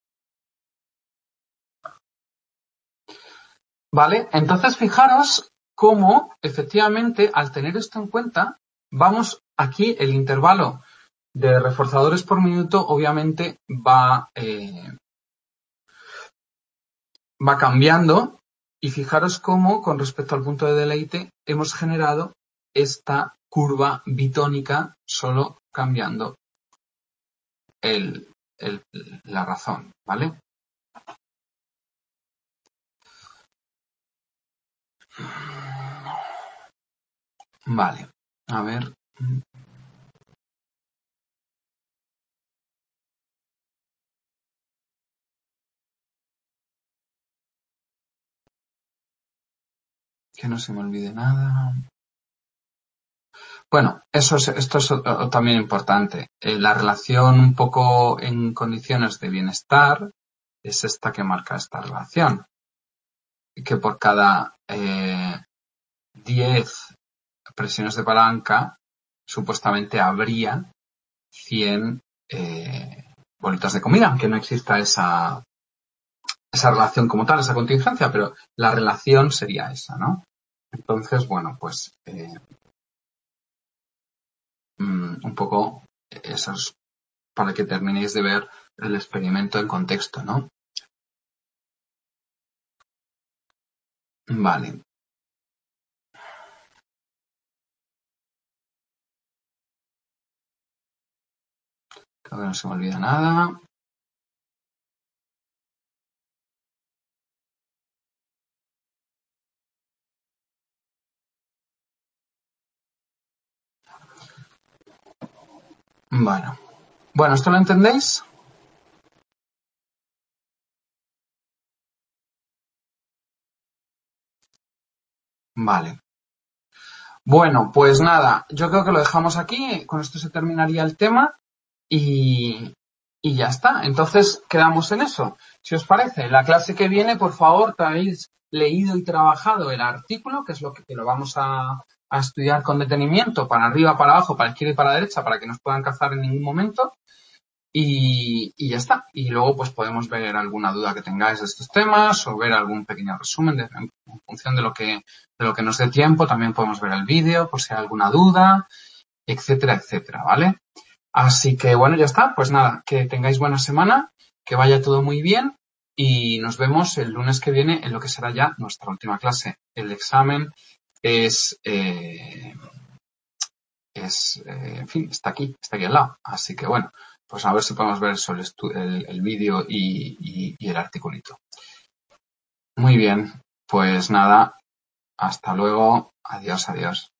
¿Vale? Entonces fijaros cómo, efectivamente, al tener esto en cuenta, vamos aquí, el intervalo de reforzadores por minuto, obviamente, va, eh, va cambiando. Y fijaros cómo, con respecto al punto de deleite, hemos generado esta curva bitónica solo cambiando el, el, la razón, ¿vale? Vale, a ver. Que no se me olvide nada. Bueno, eso es, esto es también importante. Eh, la relación un poco en condiciones de bienestar es esta que marca esta relación. Que por cada eh, diez presiones de palanca, supuestamente habría cien eh, bolitas de comida, aunque no exista esa, esa relación como tal, esa contingencia, pero la relación sería esa, ¿no? Entonces, bueno, pues eh, un poco eso es para que terminéis de ver el experimento en contexto, ¿no? Vale. Creo que no se me olvida nada. Bueno. Bueno, ¿esto lo entendéis? Vale. Bueno, pues nada, yo creo que lo dejamos aquí, con esto se terminaría el tema y, y ya está. Entonces quedamos en eso. Si os parece, la clase que viene, por favor, traéis leído y trabajado el artículo, que es lo que, que lo vamos a, a estudiar con detenimiento, para arriba, para abajo, para izquierda y para derecha, para que no os puedan cazar en ningún momento. Y, y ya está. Y luego pues podemos ver alguna duda que tengáis de estos temas o ver algún pequeño resumen de, en, en función de lo que de lo que nos dé tiempo. También podemos ver el vídeo por si hay alguna duda, etcétera, etcétera, ¿vale? Así que bueno, ya está. Pues nada, que tengáis buena semana, que vaya todo muy bien y nos vemos el lunes que viene en lo que será ya nuestra última clase. El examen es... Eh, es, eh, en fin, está aquí, está aquí al lado. Así que bueno, pues a ver si podemos ver eso, el, el, el vídeo y, y, y el articulito. Muy bien, pues nada, Hasta luego. Adiós, adiós.